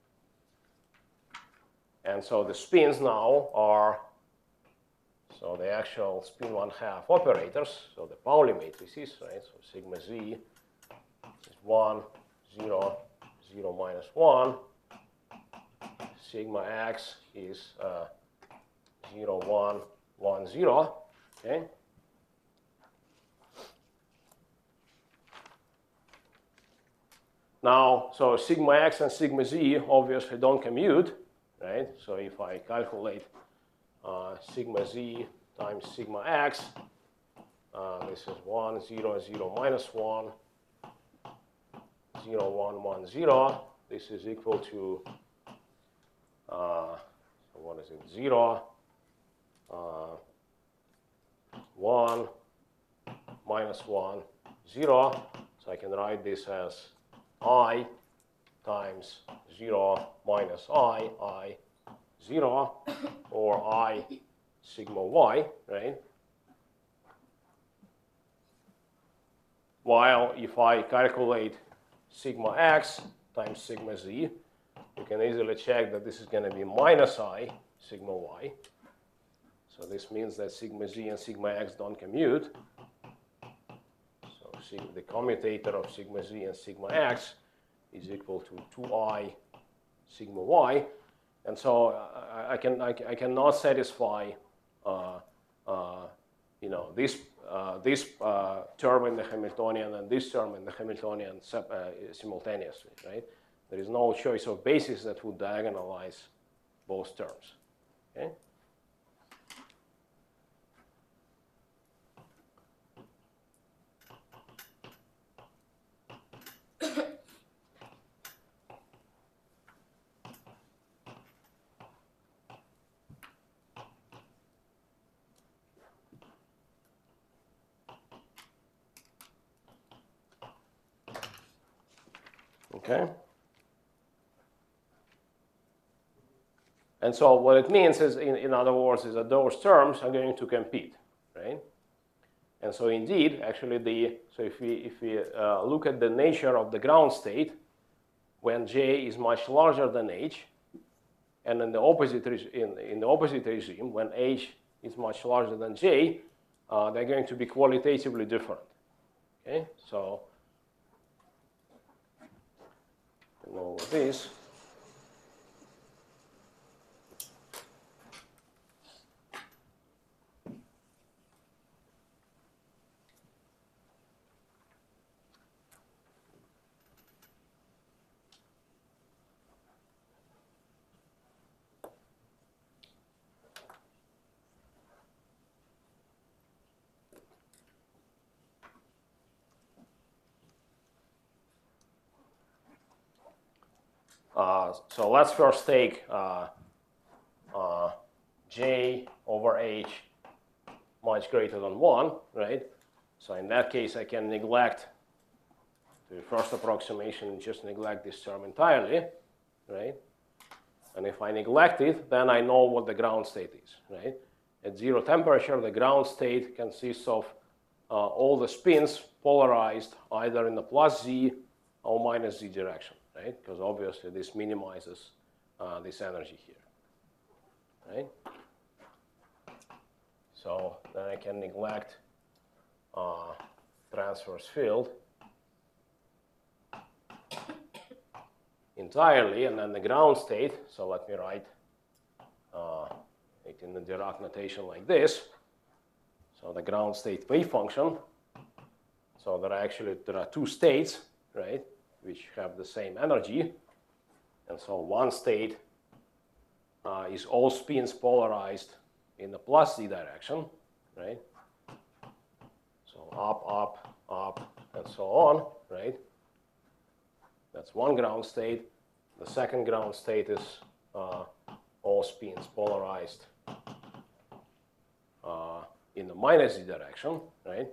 And so the spins now are, so the actual spin 1/2 operators, so the Pauli matrices, right? So sigma z is 1, 0, 0, minus 1. Sigma x is 0, 1, 1, 0, okay? Now, so sigma x and sigma z obviously don't commute, right? So if I calculate sigma z times sigma x, this is 1, 0, 0, minus 1, 0, 1, 1, 0. This is equal to, what is it, 0, 1, minus 1, 0. So I can write this as I times 0 minus I 0, or I sigma y, right? While if I calculate sigma x times sigma z. You can easily check that this is going to be minus I sigma y. So this means that sigma z and sigma x don't commute. So the commutator of sigma z and sigma x is equal to 2I sigma y. And so I cannot satisfy this term in the Hamiltonian and this term in the Hamiltonian simultaneously, right? There is no choice of basis that would diagonalize both terms. Okay? Okay. And so what it means is, in other words, is that those terms are going to compete, right? And so indeed, actually, if we look at the nature of the ground state, when J is much larger than H, and in the opposite regime, when H is much larger than J, they're going to be qualitatively different. Okay, so all of this. So let's first take J over H much greater than 1, right? So in that case, I can neglect the first approximation and just neglect this term entirely, right? And if I neglect it, then I know what the ground state is, right? At 0 temperature, the ground state consists of all the spins polarized either in the plus z or minus z direction, right? Because obviously this minimizes this energy here, right? So then I can neglect transverse field entirely, and then the ground state. So let me write it in the Dirac notation like this. So the ground state wave function. So there are two states, right, which have the same energy. And so one state is all spins polarized in the plus z direction, right? So up, and so on, right? That's one ground state. The second ground state is all spins polarized in the minus z direction, right?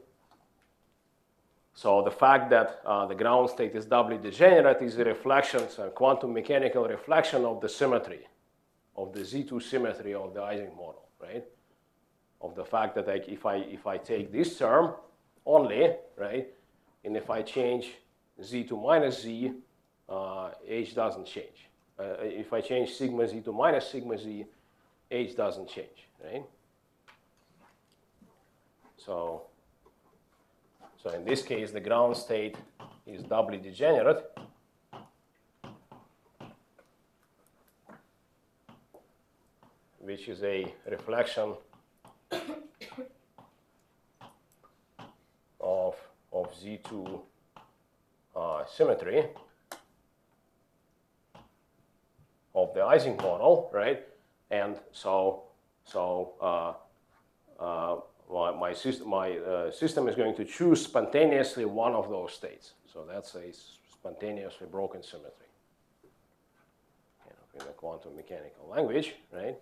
So the fact that the ground state is doubly degenerate is a reflection, so a quantum mechanical reflection of the symmetry, of the Z2 symmetry of the Ising model, right? Of the fact that if I take this term only, right, and if I change Z to minus Z, H doesn't change. If I change sigma Z to minus sigma Z, H doesn't change, right? So in this case, the ground state is doubly degenerate. Which is a reflection of Z2 symmetry of the Ising model, right? And my system is going to choose spontaneously one of those states. So that's a spontaneously broken symmetry, in the quantum mechanical language, right?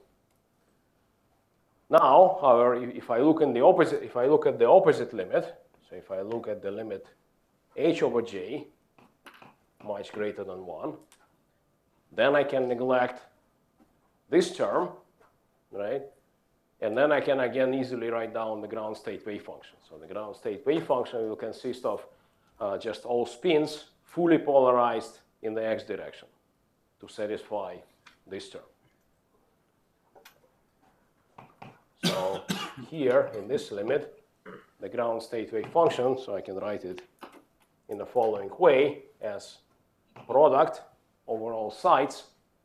Now, however, if I look at the opposite limit, so if I look at the limit H over J much greater than 1, then I can neglect this term, right? And then I can again easily write down the ground state wave function. So the ground state wave function will consist of just all spins fully polarized in the x direction to satisfy this term. So here, in this limit, the ground state wave function, so I can write it in the following way as product over all sides.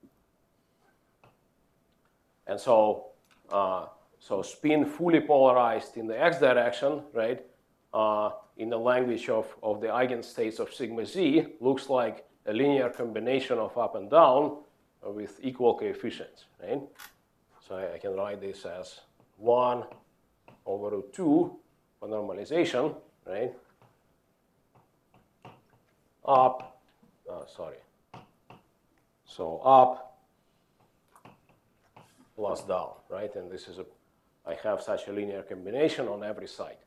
And so, so spin fully polarized in the x direction, right, in the language of the eigenstates of sigma z, looks like a linear combination of up and down with equal coefficients, right? So I can write this as 1 over root 2 for normalization, right? Up, so up plus down, right? And this is I have such a linear combination on every side.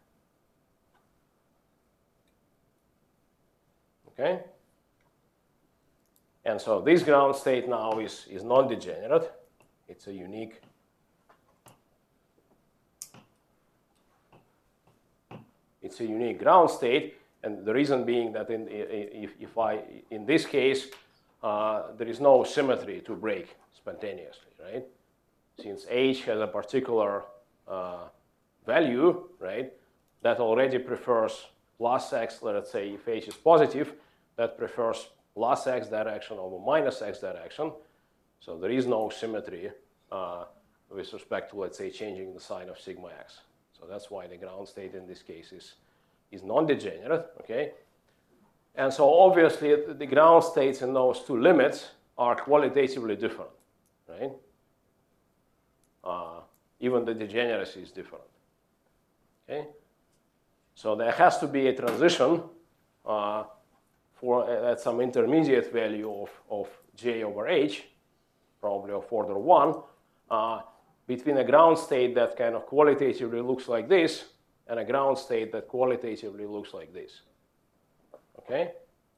Okay? And so this ground state now is non-degenerate. It's a unique ground state, and the reason being that in this case there is no symmetry to break spontaneously, right? Since h has a particular value, right, that already prefers plus x. Let's say if h is positive, that prefers plus x direction over minus x direction. So there is no symmetry with respect to, let's say, changing the sign of sigma x. So that's why the ground state in this case is non-degenerate, okay? And so obviously the ground states in those two limits are qualitatively different, right? Even the degeneracy is different, okay? So there has to be a transition at some intermediate value of j over h, probably of order 1, between a ground state that kind of qualitatively looks like this and a ground state that qualitatively looks like this. Okay?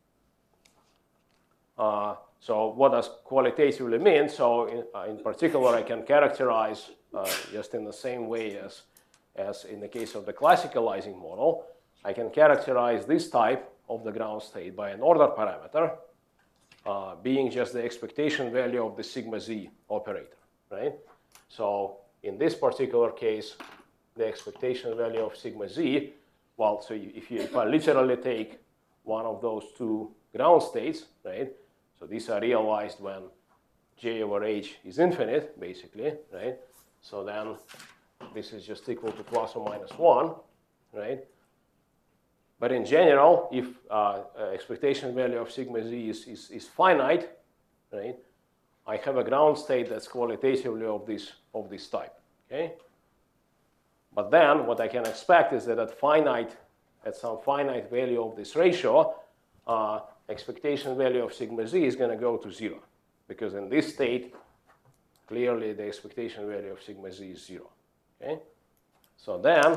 So what does qualitatively mean? So in particular, I can characterize just in the same way as in the case of the classical Ising model, I can characterize this type of the ground state by an order parameter being just the expectation value of the sigma z operator, right? So in this particular case, the expectation value of sigma z, well, so if I literally take one of those two ground states, right? So these are realized when j over h is infinite, basically, right? So then this is just equal to plus or minus 1, right? But in general, if expectation value of sigma z is finite, right? I have a ground state that's qualitatively of this type, okay? But then what I can expect is that at some finite value of this ratio, expectation value of sigma z is going to go to 0, because in this state, clearly the expectation value of sigma z is 0. Okay, so then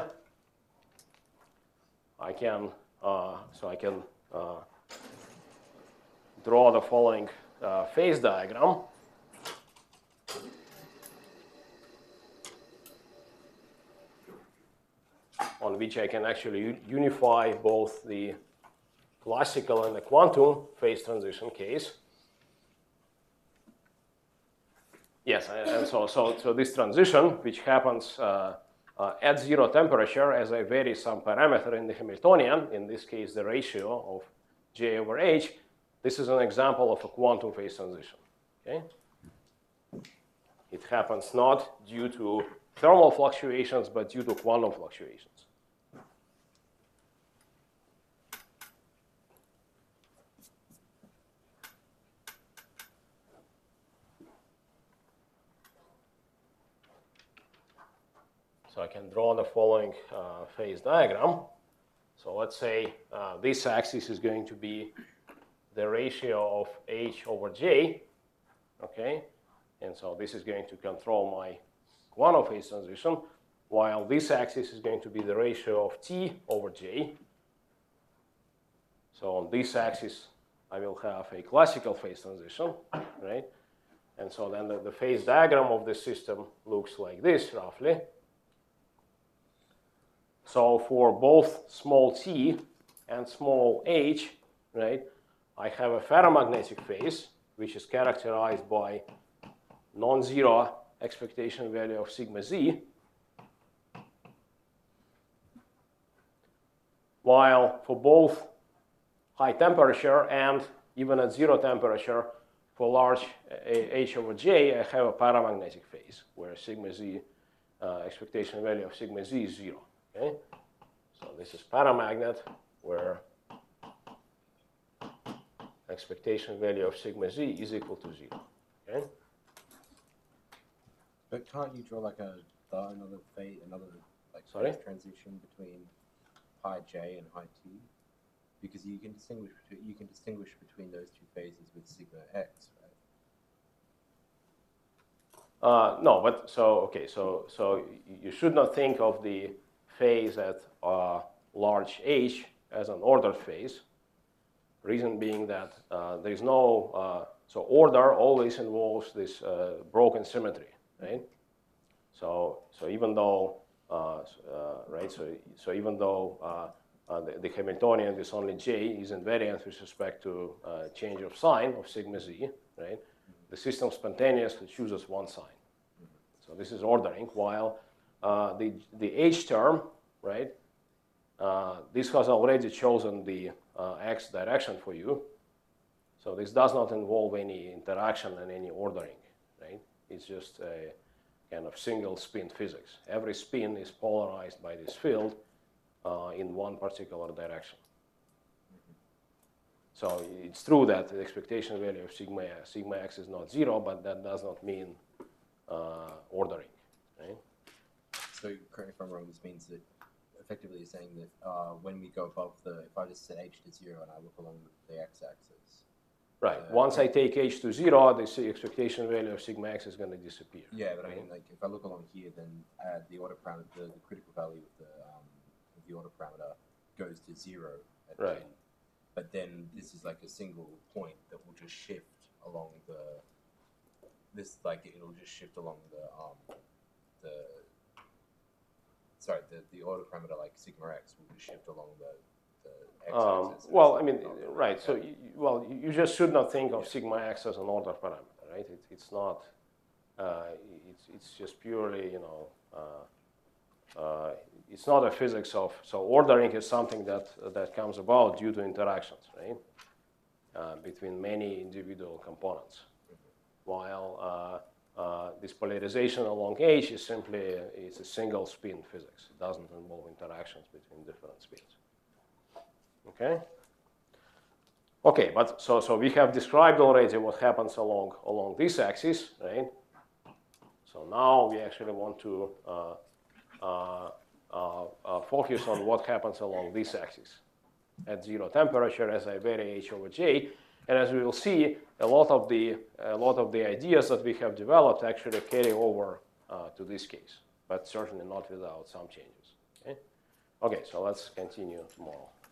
I can draw the following phase diagram. On which I can actually unify both the classical and the quantum phase transition case. Yes, and so this transition, which happens at 0 temperature as I vary some parameter in the Hamiltonian, in this case the ratio of j over h, this is an example of a quantum phase transition. Okay? It happens not due to thermal fluctuations, but due to quantum fluctuations. So I can draw the following phase diagram. So let's say this axis is going to be the ratio of h over j, okay? And so this is going to control my quantum phase transition, while this axis is going to be the ratio of t over j. So on this axis, I will have a classical phase transition, right? And so then the phase diagram of the system looks like this, roughly. So for both small t and small h, right, I have a ferromagnetic phase, which is characterized by non-zero expectation value of sigma z, while for both high temperature and even at zero temperature, for large h over j, I have a paramagnetic phase where sigma z, expectation value of sigma z is 0. Okay? So this is paramagnet where expectation value of sigma z is equal to 0. Okay? But can't you draw like another phase, like Sorry? phase transition between high j and high t? Because you can distinguish between those two phases with sigma x, right? No, but so you should not think of the phase at large h as an ordered phase. Reason being that there is no so order always involves this broken symmetry, right? So even though right, so even though the Hamiltonian with only j is invariant with respect to change of sign of sigma z, right? The system spontaneously chooses one sign. So this is ordering, while the h term, right? This has already chosen the x direction for you. So this does not involve any interaction and any ordering, right? It's just a kind of single spin physics. Every spin is polarized by this field in one particular direction. So it's true that the expectation value of sigma x is not 0, but that does not mean ordering, right? So correct me if I'm wrong. This means that effectively you're saying that when we go above if I just set h to 0 and I look along the x-axis. Right. Once I take h to 0, the expectation value of sigma x is going to disappear. Yeah, but I mean, like if I look along here, then the order parameter, the critical value of the order parameter goes to 0. Right. But then this is like a single point that will just shift along it'll just shift along the order parameter like sigma x will just shift along the x-axis. Well, I mean, right. So, you just should not think of sigma x as an order parameter, right? It's not. It's just purely, you know. It's not a physics of. So ordering is something that comes about due to interactions, right, between many individual components, while this polarization along h is simply it's a single spin physics. It doesn't involve interactions between different spins. Okay. Okay, but so we have described already what happens along this axis, right? So now we actually want to focus on what happens along this axis at 0 temperature as I vary h over j. And as we will see, a lot of the ideas that we have developed actually carry over to this case, but certainly not without some changes. Okay. Okay. So let's continue tomorrow.